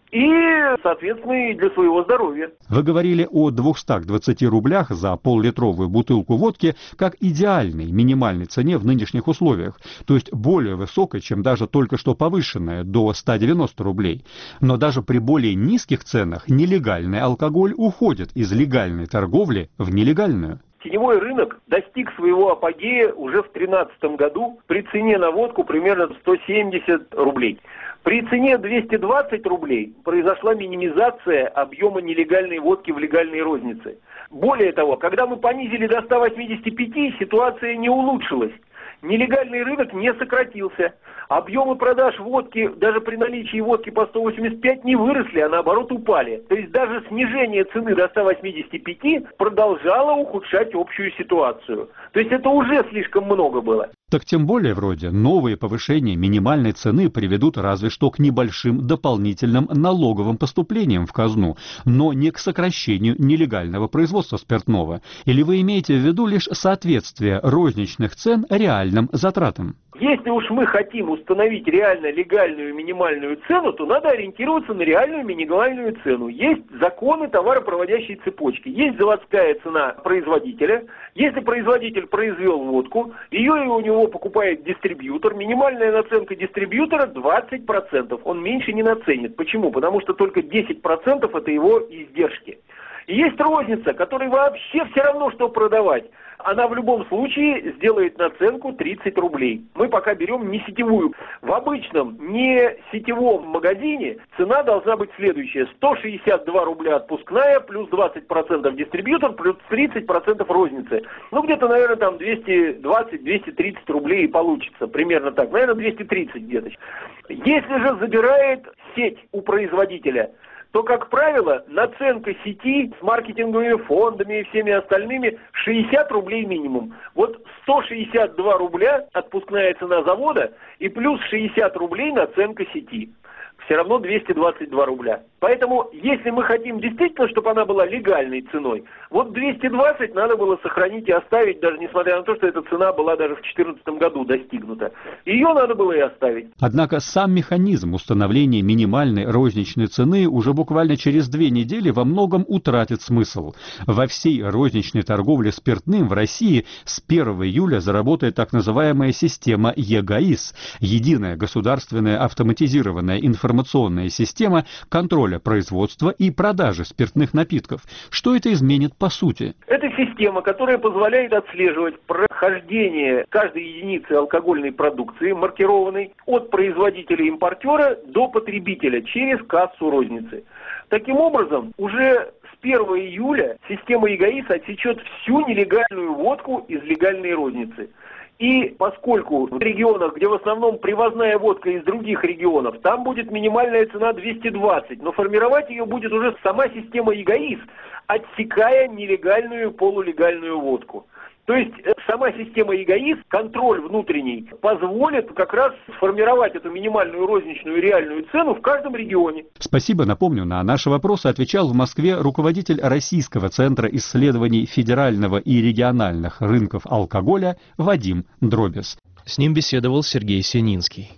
и, соответственно, и для своего здоровья. Вы говорили о двухстах двадцати рублях за пол-литровую бутылку водки как идеальной минимальной цене в нынешних условиях, то есть более высокой, чем даже только что повышенная до ста девяноста рублей. Но даже при более низких ценах нелегальный алкоголь уходит из легальной торговли в нелегальную. Теневой рынок достиг своего апогея уже в две тысячи тринадцатом году при цене на водку примерно сто семьдесят рублей. При цене двести двадцать рублей произошла минимизация объема нелегальной водки в легальной рознице. Более того, когда мы понизили до ста восьмидесяти пяти, ситуация не улучшилась. Нелегальный рынок не сократился. Объемы продаж водки, даже при наличии водки по сто восемьдесят пять, не выросли, а наоборот упали. То есть даже снижение цены до ста восьмидесяти пяти продолжало ухудшать общую ситуацию. То есть это уже слишком много было. Так тем более вроде новые повышения минимальной цены приведут разве что к небольшим дополнительным налоговым поступлениям в казну, но не к сокращению нелегального производства спиртного. Или вы имеете в виду лишь соответствие розничных цен реальным затратам? Если уж мы хотим установить реально легальную минимальную цену, то надо ориентироваться на реальную минимальную цену. Есть законы товаропроводящей цепочки, есть заводская цена производителя. Если производитель произвел водку, ее и у него покупает дистрибьютор, минимальная наценка дистрибьютора двадцать процентов. Он меньше не наценит. Почему? Потому что только десять процентов это его издержки. И есть розница, которой вообще все равно, что продавать. Она в любом случае сделает наценку тридцать рублей. Мы пока берем не сетевую. В обычном не сетевом магазине цена должна быть следующая. сто шестьдесят два рубля отпускная, плюс двадцать процентов дистрибьютор, плюс тридцать процентов розницы. Ну, где-то, наверное, там двести двадцать - двести тридцать рублей и получится. Примерно так. Наверное, двести тридцать где-то. Если же забирает сеть у производителя, то, как правило, наценка сети с маркетинговыми фондами и всеми остальными шестьдесят рублей минимум. Вот сто шестьдесят два рубля отпускная цена завода и плюс шестьдесят рублей наценка сети. Все равно двести двадцать два рубля. Поэтому, если мы хотим действительно, чтобы она была легальной ценой, вот двести двадцать надо было сохранить и оставить, даже несмотря на то, что эта цена была даже в две тысячи четырнадцатом году достигнута. Ее надо было и оставить. Однако сам механизм установления минимальной розничной цены уже буквально через две недели во многом утратит смысл. Во всей розничной торговле спиртным в России с первого июля заработает так называемая система ЕГАИС – единая государственная автоматизированная информационная система контроля производства и продажи спиртных напитков. Что это изменит по сути? Это система, которая позволяет отслеживать прохождение каждой единицы алкогольной продукции, маркированной, от производителя-импортера до потребителя через кассу розницы. Таким образом, уже с первого июля система ЕГАИС отсечет всю нелегальную водку из легальной розницы. И поскольку в регионах, где в основном привозная водка из других регионов, там будет минимальная цена двести двадцать, но формировать ее будет уже сама система ЕГАИС, отсекая нелегальную полулегальную водку. То есть сама система ЕГАИС, контроль внутренний, позволит как раз сформировать эту минимальную розничную реальную цену в каждом регионе. Спасибо. Напомню, на наши вопросы отвечал в Москве руководитель Российского центра исследований федерального и региональных рынков алкоголя Вадим Дробис. С ним беседовал Сергей Сининский.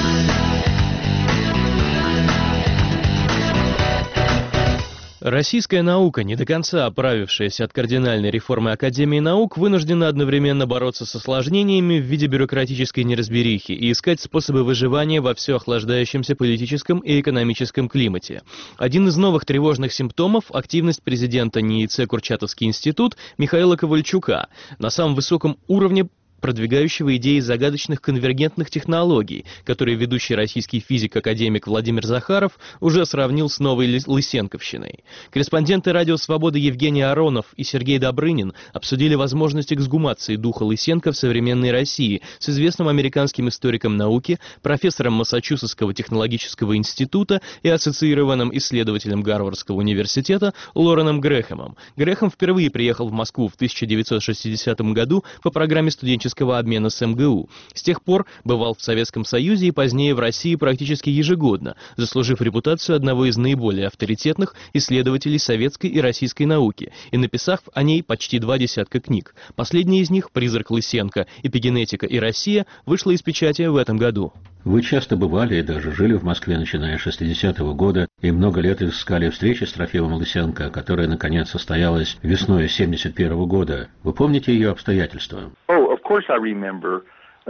Российская наука, не до конца оправившаяся от кардинальной реформы Академии наук, вынуждена одновременно бороться с осложнениями в виде бюрократической неразберихи и искать способы выживания во все охлаждающемся политическом и экономическом климате. Один из новых тревожных симптомов – активность президента НИИЦ Курчатовский институт Михаила Ковальчука на самом высоком уровне, продвигающего идеи загадочных конвергентных технологий, которые ведущий российский физик-академик Владимир Захаров уже сравнил с новой лысенковщиной. Корреспонденты «Радио Свобода» Евгений Аронов и Сергей Добрынин обсудили возможность эксгумации духа Лысенко в современной России с известным американским историком науки, профессором Массачусетского технологического института и ассоциированным исследователем Гарвардского университета Лореном Грэхэмом. Грэхэм впервые приехал в Москву в тысяча девятьсот шестидесятом году по программе студенческого академического обмена с эм гэ у. С тех пор бывал в Советском Союзе и позднее в России практически ежегодно, заслужив репутацию одного из наиболее авторитетных исследователей советской и российской науки и написав о ней почти два десятка книг. Последняя из них «Призрак Лысенко. Эпигенетика и Россия» вышла из печати в этом году. Вы часто бывали и даже жили в Москве, начиная с шестидесятого года, и много лет искали встречи с Трофимом Лысенко, которая, наконец, состоялась весной семьдесят первого года. Вы помните ее обстоятельства? Oh, of course I remember.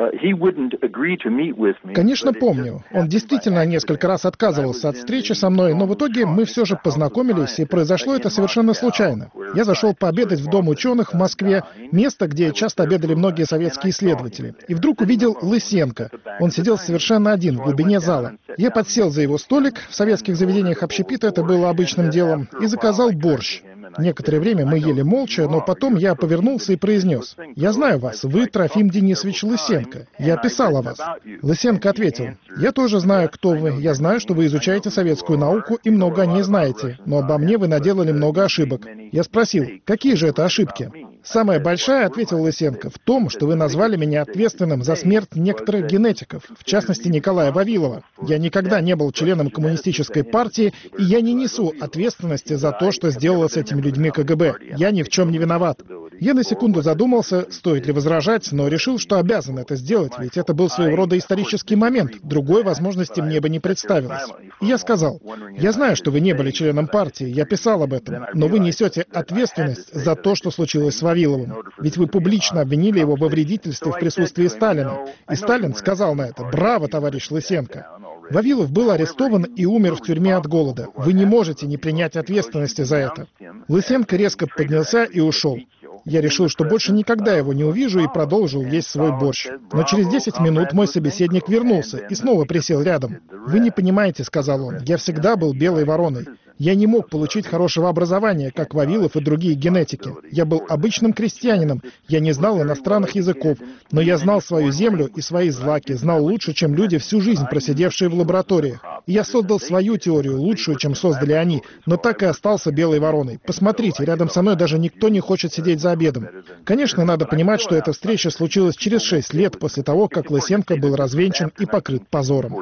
Конечно, помню. Он действительно несколько раз отказывался от встречи со мной, но в итоге мы все же познакомились, и произошло это совершенно случайно. Я зашел пообедать в Дом ученых в Москве, место, где часто обедали многие советские исследователи, и вдруг увидел Лысенко. Он сидел совершенно один в глубине зала. Я подсел за его столик, в советских заведениях общепита это было обычным делом, и заказал борщ. Некоторое время мы ели молча, но потом я повернулся и произнес: «Я знаю вас, вы Трофим Денисович Лысенко. Я писал о вас». Лысенко ответил: «Я тоже знаю, кто вы. Я знаю, что вы изучаете советскую науку и много о ней знаете, но обо мне вы наделали много ошибок». Я спросил: «Какие же это ошибки?» «Самая большая, — ответил Лысенко, — в том, что вы назвали меня ответственным за смерть некоторых генетиков, в частности Николая Вавилова. Я никогда не был членом коммунистической партии, и я не несу ответственности за то, что сделало с этими людьми ка гэ бэ. Я ни в чем не виноват». Я на секунду задумался, стоит ли возражать, но решил, что обязан это сделать, ведь это был своего рода исторический момент, другой возможности мне бы не представилось. И я сказал: «Я знаю, что вы не были членом партии, я писал об этом, но вы несете ответственность за то, что случилось с Вавиловым. Ведь вы публично обвинили его во вредительстве в присутствии Сталина». И Сталин сказал на это: «Браво, товарищ Лысенко». Вавилов был арестован и умер в тюрьме от голода. Вы не можете не принять ответственности за это». Лысенко резко поднялся и ушел. Я решил, что больше никогда его не увижу, и продолжил есть свой борщ. Но через десять минут мой собеседник вернулся и снова присел рядом. «Вы не понимаете, — сказал он, — я всегда был белой вороной. Я не мог получить хорошего образования, как Вавилов и другие генетики. Я был обычным крестьянином, я не знал иностранных языков, но я знал свою землю и свои злаки, знал лучше, чем люди, всю жизнь просидевшие в лабораториях. И я создал свою теорию, лучшую, чем создали они, но так и остался белой вороной. Посмотрите, рядом со мной даже никто не хочет сидеть за обедом». Конечно, надо понимать, что эта встреча случилась через шесть лет после того, как Лысенко был развенчан и покрыт позором.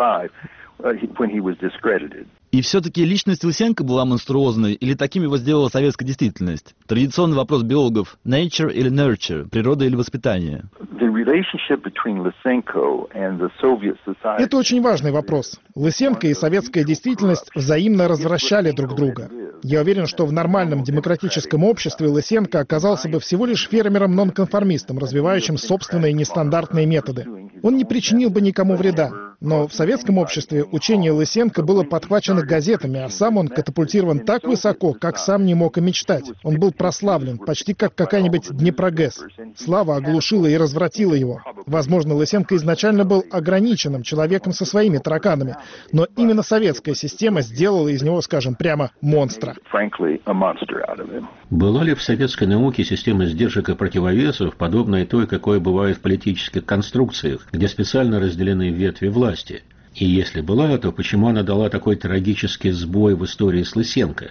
И все-таки личность Лысенко была монструозной, или таким его сделала советская действительность? Традиционный вопрос биологов: nature или nurture, природа или воспитание? Это очень важный вопрос. Лысенко и советская действительность взаимно развращали друг друга. Я уверен, что в нормальном демократическом обществе Лысенко оказался бы всего лишь фермером-нонконформистом, развивающим собственные нестандартные методы. Он не причинил бы никому вреда. Но в советском обществе учение Лысенко было подхвачено газетами, а сам он катапультирован так высоко, как сам не мог и мечтать. Он был прославлен, почти как какая-нибудь Днепрогэс. Слава оглушила и развратила его. Возможно, Лысенко изначально был ограниченным человеком со своими тараканами, но именно советская система сделала из него, скажем, прямо монстра. Была ли в советской науке система сдержек и противовесов, подобная той, какой бывает в политических конструкциях, где специально разделены ветви власти? И если была, то почему она дала такой трагический сбой в истории с Лысенко?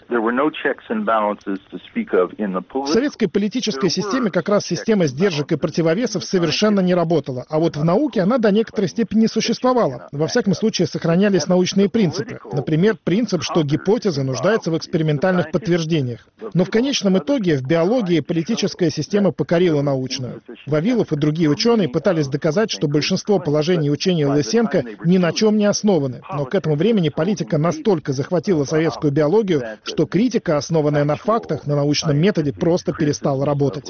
В советской политической системе как раз система сдержек и противовесов совершенно не работала, а вот в науке она до некоторой степени существовала. Во всяком случае, сохранялись научные принципы. Например, принцип, что гипотеза нуждается в экспериментальных подтверждениях. Но в конечном итоге в биологии политическая система покорила научную. Вавилов и другие ученые пытались доказать, что большинство положений учения Лысенко ни на чем не основаны. Но к этому времени политика настолько захватила советскую биологию, что критика, основанная на фактах, на научном методе, просто перестала работать.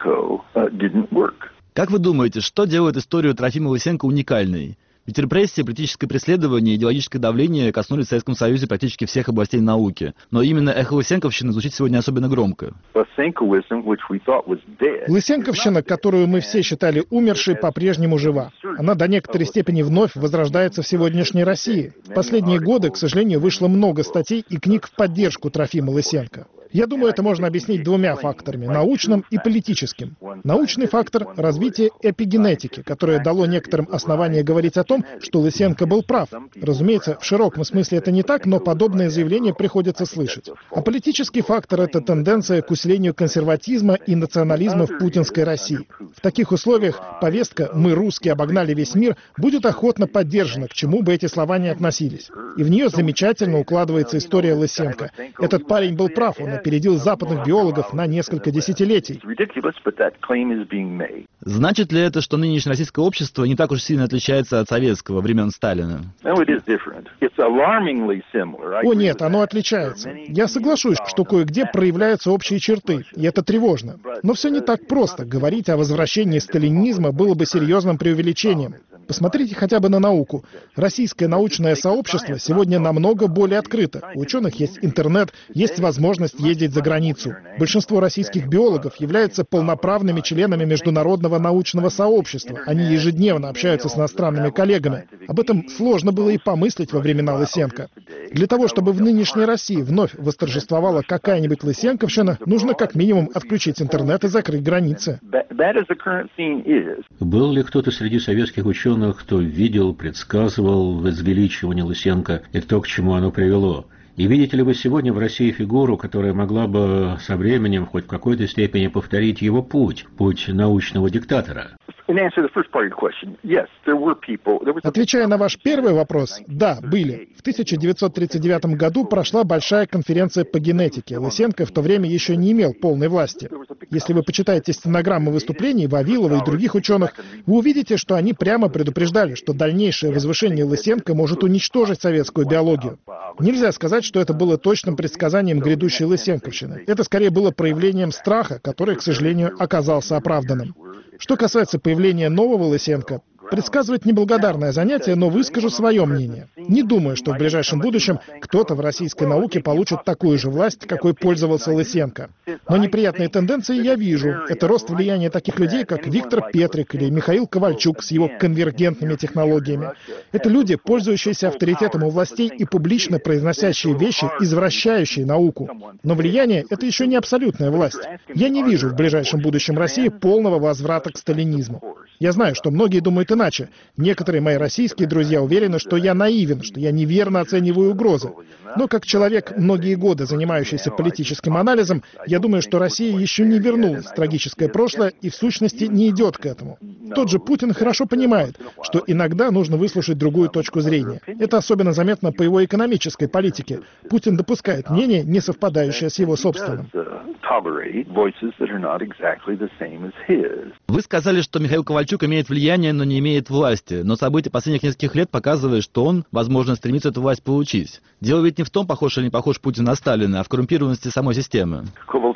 Как вы думаете, что делает историю Трофима Лысенко уникальной? Ведь репрессии, политическое преследование, идеологическое давление коснулись в Советском Союзе практически всех областей науки. Но именно эхо лысенковщины звучит сегодня особенно громко. Лысенковщина, которую мы все считали умершей, по-прежнему жива. Она до некоторой степени вновь возрождается в сегодняшней России. В последние годы, к сожалению, вышло много статей и книг в поддержку Трофима Лысенко. Я думаю, это можно объяснить двумя факторами – научным и политическим. Научный фактор – развитие эпигенетики, которое дало некоторым основания говорить о том, что Лысенко был прав. Разумеется, в широком смысле это не так, но подобные заявления приходится слышать. А политический фактор – это тенденция к усилению консерватизма и национализма в путинской России. В таких условиях повестка «мы, русские, обогнали весь мир» будет охотно поддержана, к чему бы эти слова ни относились. И в нее замечательно укладывается история Лысенко. Этот парень был прав, он опередил западных биологов на несколько десятилетий. Значит ли это, что нынешнее российское общество не так уж сильно отличается от советского времен Сталина? О нет, оно отличается. Я соглашусь, что кое-где проявляются общие черты, и это тревожно. Но все не так просто. Говорить о возвращении сталинизма было бы серьезным преувеличением. Посмотрите хотя бы на науку. Российское научное сообщество сегодня намного более открыто. У ученых есть интернет, есть возможность ездить за границу. Большинство российских биологов являются полноправными членами международного научного сообщества. Они ежедневно общаются с иностранными коллегами. Об этом сложно было и помыслить во времена Лысенко. Для того, чтобы в нынешней России вновь восторжествовала какая-нибудь лысенковщина, нужно как минимум отключить интернет и закрыть границы. Был ли кто-то среди советских ученых, кто видел, предсказывал возвеличивание Лысенко и то, к чему оно привело? И видите ли вы сегодня в России фигуру, которая могла бы со временем хоть в какой-то степени повторить его путь, путь научного диктатора? Отвечая на ваш первый вопрос, да, были. В тысяча девятьсот тридцать девятом году прошла большая конференция по генетике. Лысенко в то время еще не имел полной власти. Если вы почитаете стенограммы выступлений Вавилова и других ученых, вы увидите, что они прямо предупреждали, что дальнейшее возвышение Лысенко может уничтожить советскую биологию. Нельзя сказать, что это было точным предсказанием грядущей лысенковщины. Это скорее было проявлением страха, который, к сожалению, оказался оправданным. Что касается появления нового Лысенко, предсказывать неблагодарное занятие, но выскажу свое мнение. Не думаю, что в ближайшем будущем кто-то в российской науке получит такую же власть, какой пользовался Лысенко. Но неприятные тенденции я вижу. Это рост влияния таких людей, как Виктор Петрик или Михаил Ковальчук с его конвергентными технологиями. Это люди, пользующиеся авторитетом у властей и публично произносящие вещи, извращающие науку. Но влияние — это еще не абсолютная власть. Я не вижу в ближайшем будущем России полного возврата к сталинизму. Я знаю, что многие думают иначе. Некоторые мои российские друзья уверены, что я наивен, что я неверно оцениваю угрозы. Но как человек, многие годы занимающийся политическим анализом, я думаю, что Россия еще не вернулась в трагическое прошлое и в сущности не идет к этому. Тот же Путин хорошо понимает, что иногда нужно выслушать другую точку зрения. Это особенно заметно по его экономической политике. Путин допускает мнение, не совпадающее с его собственным. Вы сказали, что Михаил Ковальчук имеет влияние, но не имеет власти. Но события последних нескольких лет показывают, что он, возможно, стремится эту власть получить. Дело ведь не в том, похож или не похож Путин на Сталина, а в коррумпированности самой системы.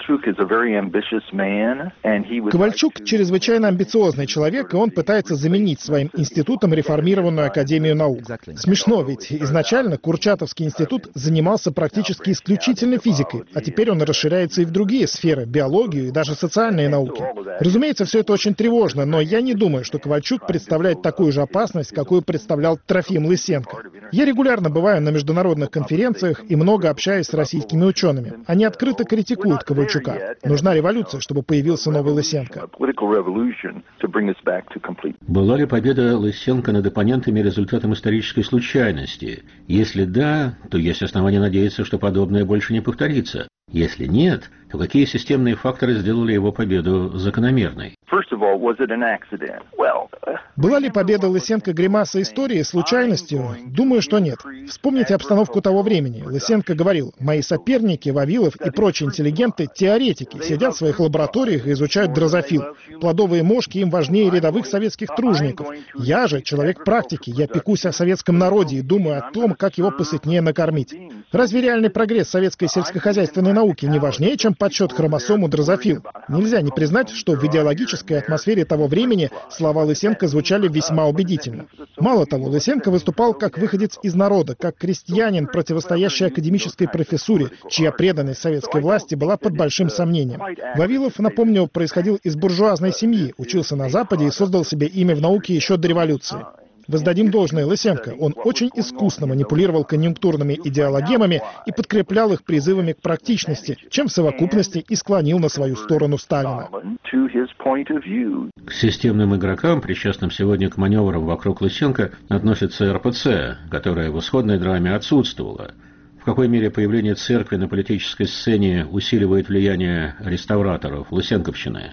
Ковальчук чрезвычайно амбициозный человек, и он пытается заменить своим институтом реформированную Академию наук. Смешно, ведь изначально Курчатовский институт занимался практически исключительно физикой, а теперь он расширяется и в другие сферы, биологию и даже социальные науки. Разумеется, все это очень тревожно, но я не думаю, что Ковальчук представляет такую же опасность, какую представлял Трофим Лысенко. Я регулярно бываю на международных конференциях и много общаюсь с российскими учеными. Они открыто критикуют Ковальчука. Нужна революция, чтобы появился новый Лысенко. Была ли победа Лысенко над оппонентами результатом исторической случайности? Если да, то есть основания надеяться, что подобное больше не повторится. Если нет, то какие системные факторы сделали его победу закономерной? Была ли победа Лысенко гримаса истории случайностью? Думаю, что нет. Вспомните обстановку того времени. Лысенко говорил: «Мои соперники, Вавилов и прочие интеллигенты, теоретики, сидят в своих лабораториях и изучают дрозофил. Плодовые мошки им важнее рядовых советских тружеников. Я же человек практики, я пекусь о советском народе и думаю о том, как его посытнее накормить». Разве реальный прогресс советской сельскохозяйственной науки не важнее, чем подсчет хромосом у дрозофил? Нельзя не признать, что в идеологической атмосфере того времени слова Лысенко звучали весьма убедительно. Мало того, Лысенко выступал как выходец из народа, как крестьянин, противостоящий академической профессуре, чья преданность советской власти была под большим сомнением. Вавилов, напомню, происходил из буржуазной семьи, учился на Западе и создал себе имя в науке еще до революции. Воздадим должное Лысенко. Он очень искусно манипулировал конъюнктурными идеологемами и подкреплял их призывами к практичности, чем в совокупности и склонил на свою сторону Сталина. К системным игрокам, причастным сегодня к маневрам вокруг Лысенко, относится эр пэ цэ, которая в исходной драме отсутствовала. В какой мере появление церкви на политической сцене усиливает влияние реставраторов лысенковщины?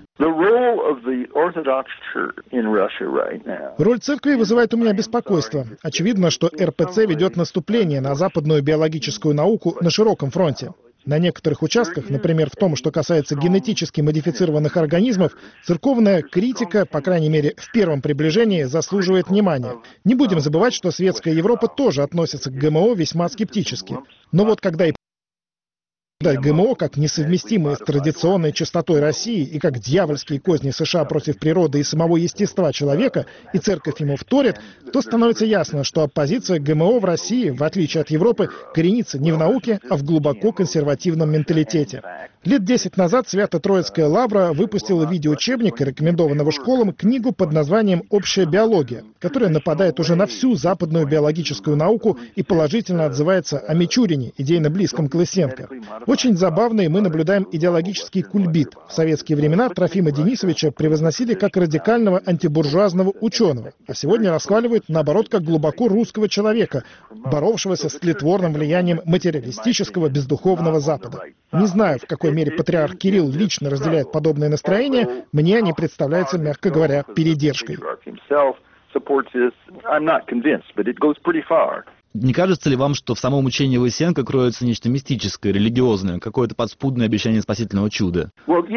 Роль церкви вызывает у меня беспокойство. Очевидно, что эр пэ цэ ведет наступление на западную биологическую науку на широком фронте. На некоторых участках, например, в том, что касается генетически модифицированных организмов, церковная критика, по крайней мере, в первом приближении, заслуживает внимания. Не будем забывать, что светская Европа тоже относится к гэ эм о весьма скептически. Но вот когда и гэ эм о как несовместимые с традиционной чистотой России и как дьявольские козни США против природы и самого естества человека, и церковь ему вторит, то становится ясно, что оппозиция к гэ эм о в России, в отличие от Европы, коренится не в науке, а в глубоко консервативном менталитете. Лет десять назад Свято-Троицкая лавра выпустила видеоучебник, рекомендованного школам, книгу под названием «Общая биология», которая нападает уже на всю западную биологическую науку и положительно отзывается о Мичурине, идейно близком к Лысенко. Очень забавно, и мы наблюдаем идеологический кульбит. В советские времена Трофима Денисовича превозносили как радикального антибуржуазного ученого, а сегодня расхваливают, наоборот, как глубоко русского человека, боровшегося с тлетворным влиянием материалистического бездуховного Запада. Не знаю, в какой мере патриарх Кирилл лично разделяет подобное настроение, мне они представляются, мягко говоря, передержкой. Не кажется ли вам, что в самом учении Лысенко кроется нечто мистическое, религиозное, какое-то подспудное обещание спасительного чуда?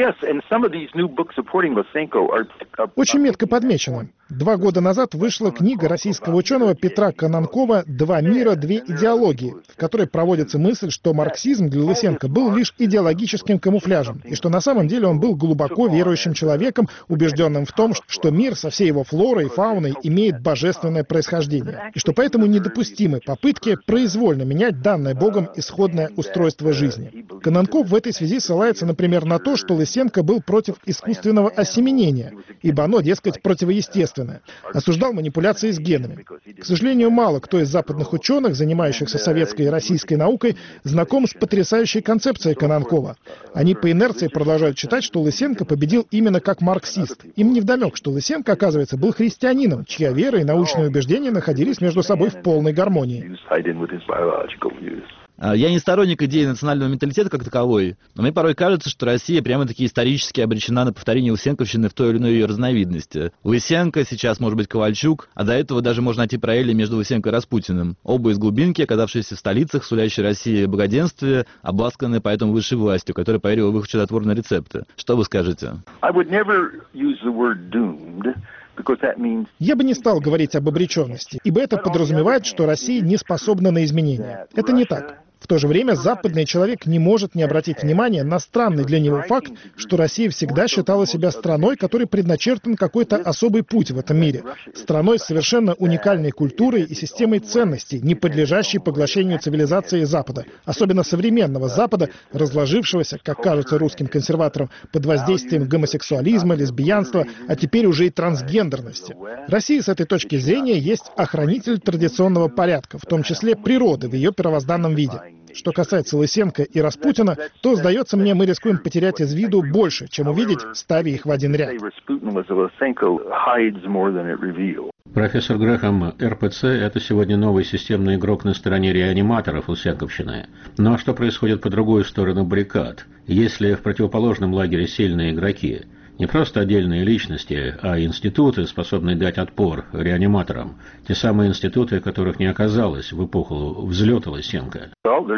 Очень метко подмечено. Два года назад вышла книга российского ученого Петра Кононкова «Два мира, две идеологии», в которой проводится мысль, что марксизм для Лысенко был лишь идеологическим камуфляжем, и что на самом деле он был глубоко верующим человеком, убежденным в том, что мир со всей его флорой и фауной имеет божественное происхождение, и что поэтому недопустимы попытки произвольно менять данное Богом исходное устройство жизни. Кононков в этой связи ссылается, например, на то, что Лысенко был против искусственного осеменения, ибо оно, дескать, противоестественное. Осуждал манипуляции с генами. К сожалению, мало кто из западных ученых, занимающихся советской и российской наукой, знаком с потрясающей концепцией Кононкова. Они по инерции продолжают считать, что Лысенко победил именно как марксист. Им невдомек, что Лысенко, оказывается, был христианином, чья вера и научные убеждения находились между собой в полной гармонии. Я не сторонник идеи национального менталитета как таковой, но мне порой кажется, что Россия прямо-таки исторически обречена на повторение Лысенковщины в той или иной ее разновидности. Лысенко, сейчас, может быть, Ковальчук, а до этого даже можно найти параллели между Лысенко и Распутиным. Оба из глубинки, оказавшиеся в столицах, сулящие России благоденствие, обласканные поэтому высшей властью, которая поверила в их чудотворные рецепты. Что вы скажете? Я бы не стал говорить об обреченности, ибо это подразумевает, что Россия не способна на изменения. Это не так. В то же время западный человек не может не обратить внимания на странный для него факт, что Россия всегда считала себя страной, которой предначертан какой-то особый путь в этом мире. Страной с совершенно уникальной культурой и системой ценностей, не подлежащей поглощению цивилизации Запада, особенно современного Запада, разложившегося, как кажется русским консерваторам, под воздействием гомосексуализма, лесбиянства, а теперь уже и трансгендерности. Россия с этой точки зрения есть охранитель традиционного порядка, в том числе природы в ее первозданном виде. Что касается Лысенко и Распутина, то, сдается мне, мы рискуем потерять из виду больше, чем увидеть, ставя их в один ряд. Профессор Грэхэм, эр пэ цэ – это сегодня новый системный игрок на стороне реаниматоров Лысенковщины. Но что происходит по другую сторону баррикад? Если в противоположном лагере сильные игроки, не просто отдельные личности, а институты, способные дать отпор реаниматорам. Те самые институты, которых не оказалось в эпоху взлета Лысенко.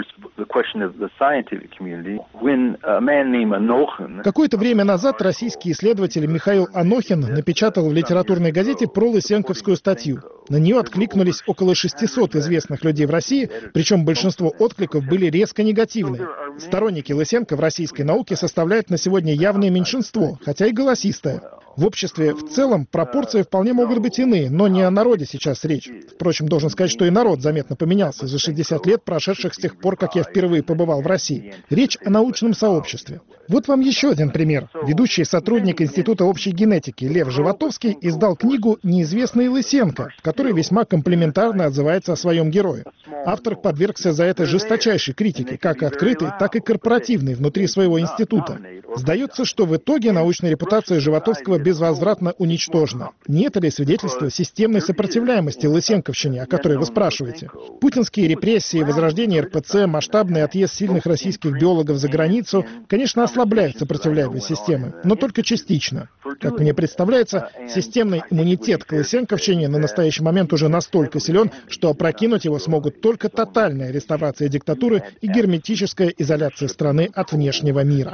Какое-то время назад российский исследователь Михаил Анохин напечатал в литературной газете про лысенковскую статью. На нее откликнулись около шестисот известных людей в России, причем большинство откликов были резко негативные. Сторонники Лысенко в российской науке составляют на сегодня явное меньшинство, хотя и голосистое. В обществе в целом пропорции вполне могут быть иные, но не о народе сейчас речь. Впрочем, должен сказать, что и народ заметно поменялся за шестьдесят лет, прошедших с тех пор, как я впервые побывал в России. Речь о научном сообществе. Вот вам еще один пример. Ведущий сотрудник Института общей генетики Лев Животовский издал книгу «Неизвестный Лысенко», в которой весьма комплиментарно отзывается о своем герое. Автор подвергся за это жесточайшей критике, как открытой, так и корпоративной, внутри своего института. Сдается, что в итоге научная репутация Животовского безвозвратно уничтожена. Не это ли свидетельство системной сопротивляемости лысенковщине, о которой вы спрашиваете? Путинские репрессии, возрождение эр пэ цэ, масштабный отъезд сильных российских биологов за границу, конечно, ослабляют сопротивляемость системы, но только частично. Как мне представляется, системный иммунитет к лысенковщине на настоящий момент уже настолько силен, что опрокинуть его смогут только тотальная реставрация диктатуры и герметическая изоляция страны от внешнего мира.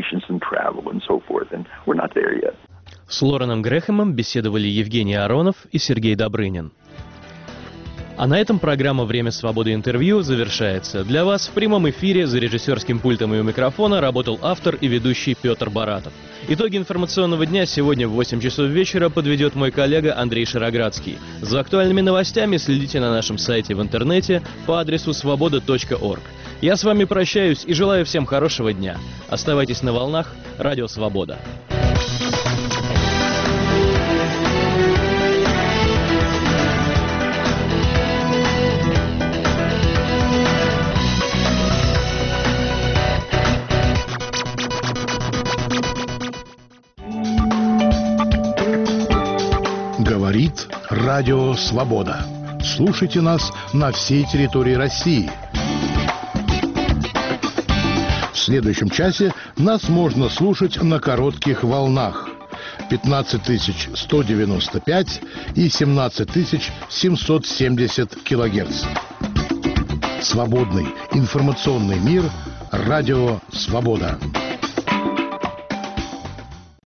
С Лореном Грэхэмом беседовали Евгений Аронов и Сергей Добрынин. А на этом программа «Время свободы. Интервью» завершается. Для вас в прямом эфире за режиссерским пультом и у микрофона работал автор и ведущий Петр Баратов. Итоги информационного дня сегодня в восемь часов вечера подведет мой коллега Андрей Шароградский. За актуальными новостями следите на нашем сайте в интернете по адресу свобода точка орг. Я с вами прощаюсь и желаю всем хорошего дня. Оставайтесь на волнах Радио Свобода. Говорит Радио Свобода. Слушайте нас на всей территории России. В следующем часе нас можно слушать на коротких волнах пятнадцать тысяч сто девяносто пять и семнадцать тысяч семьсот семьдесят килогерц. Свободный информационный мир. Радио Свобода.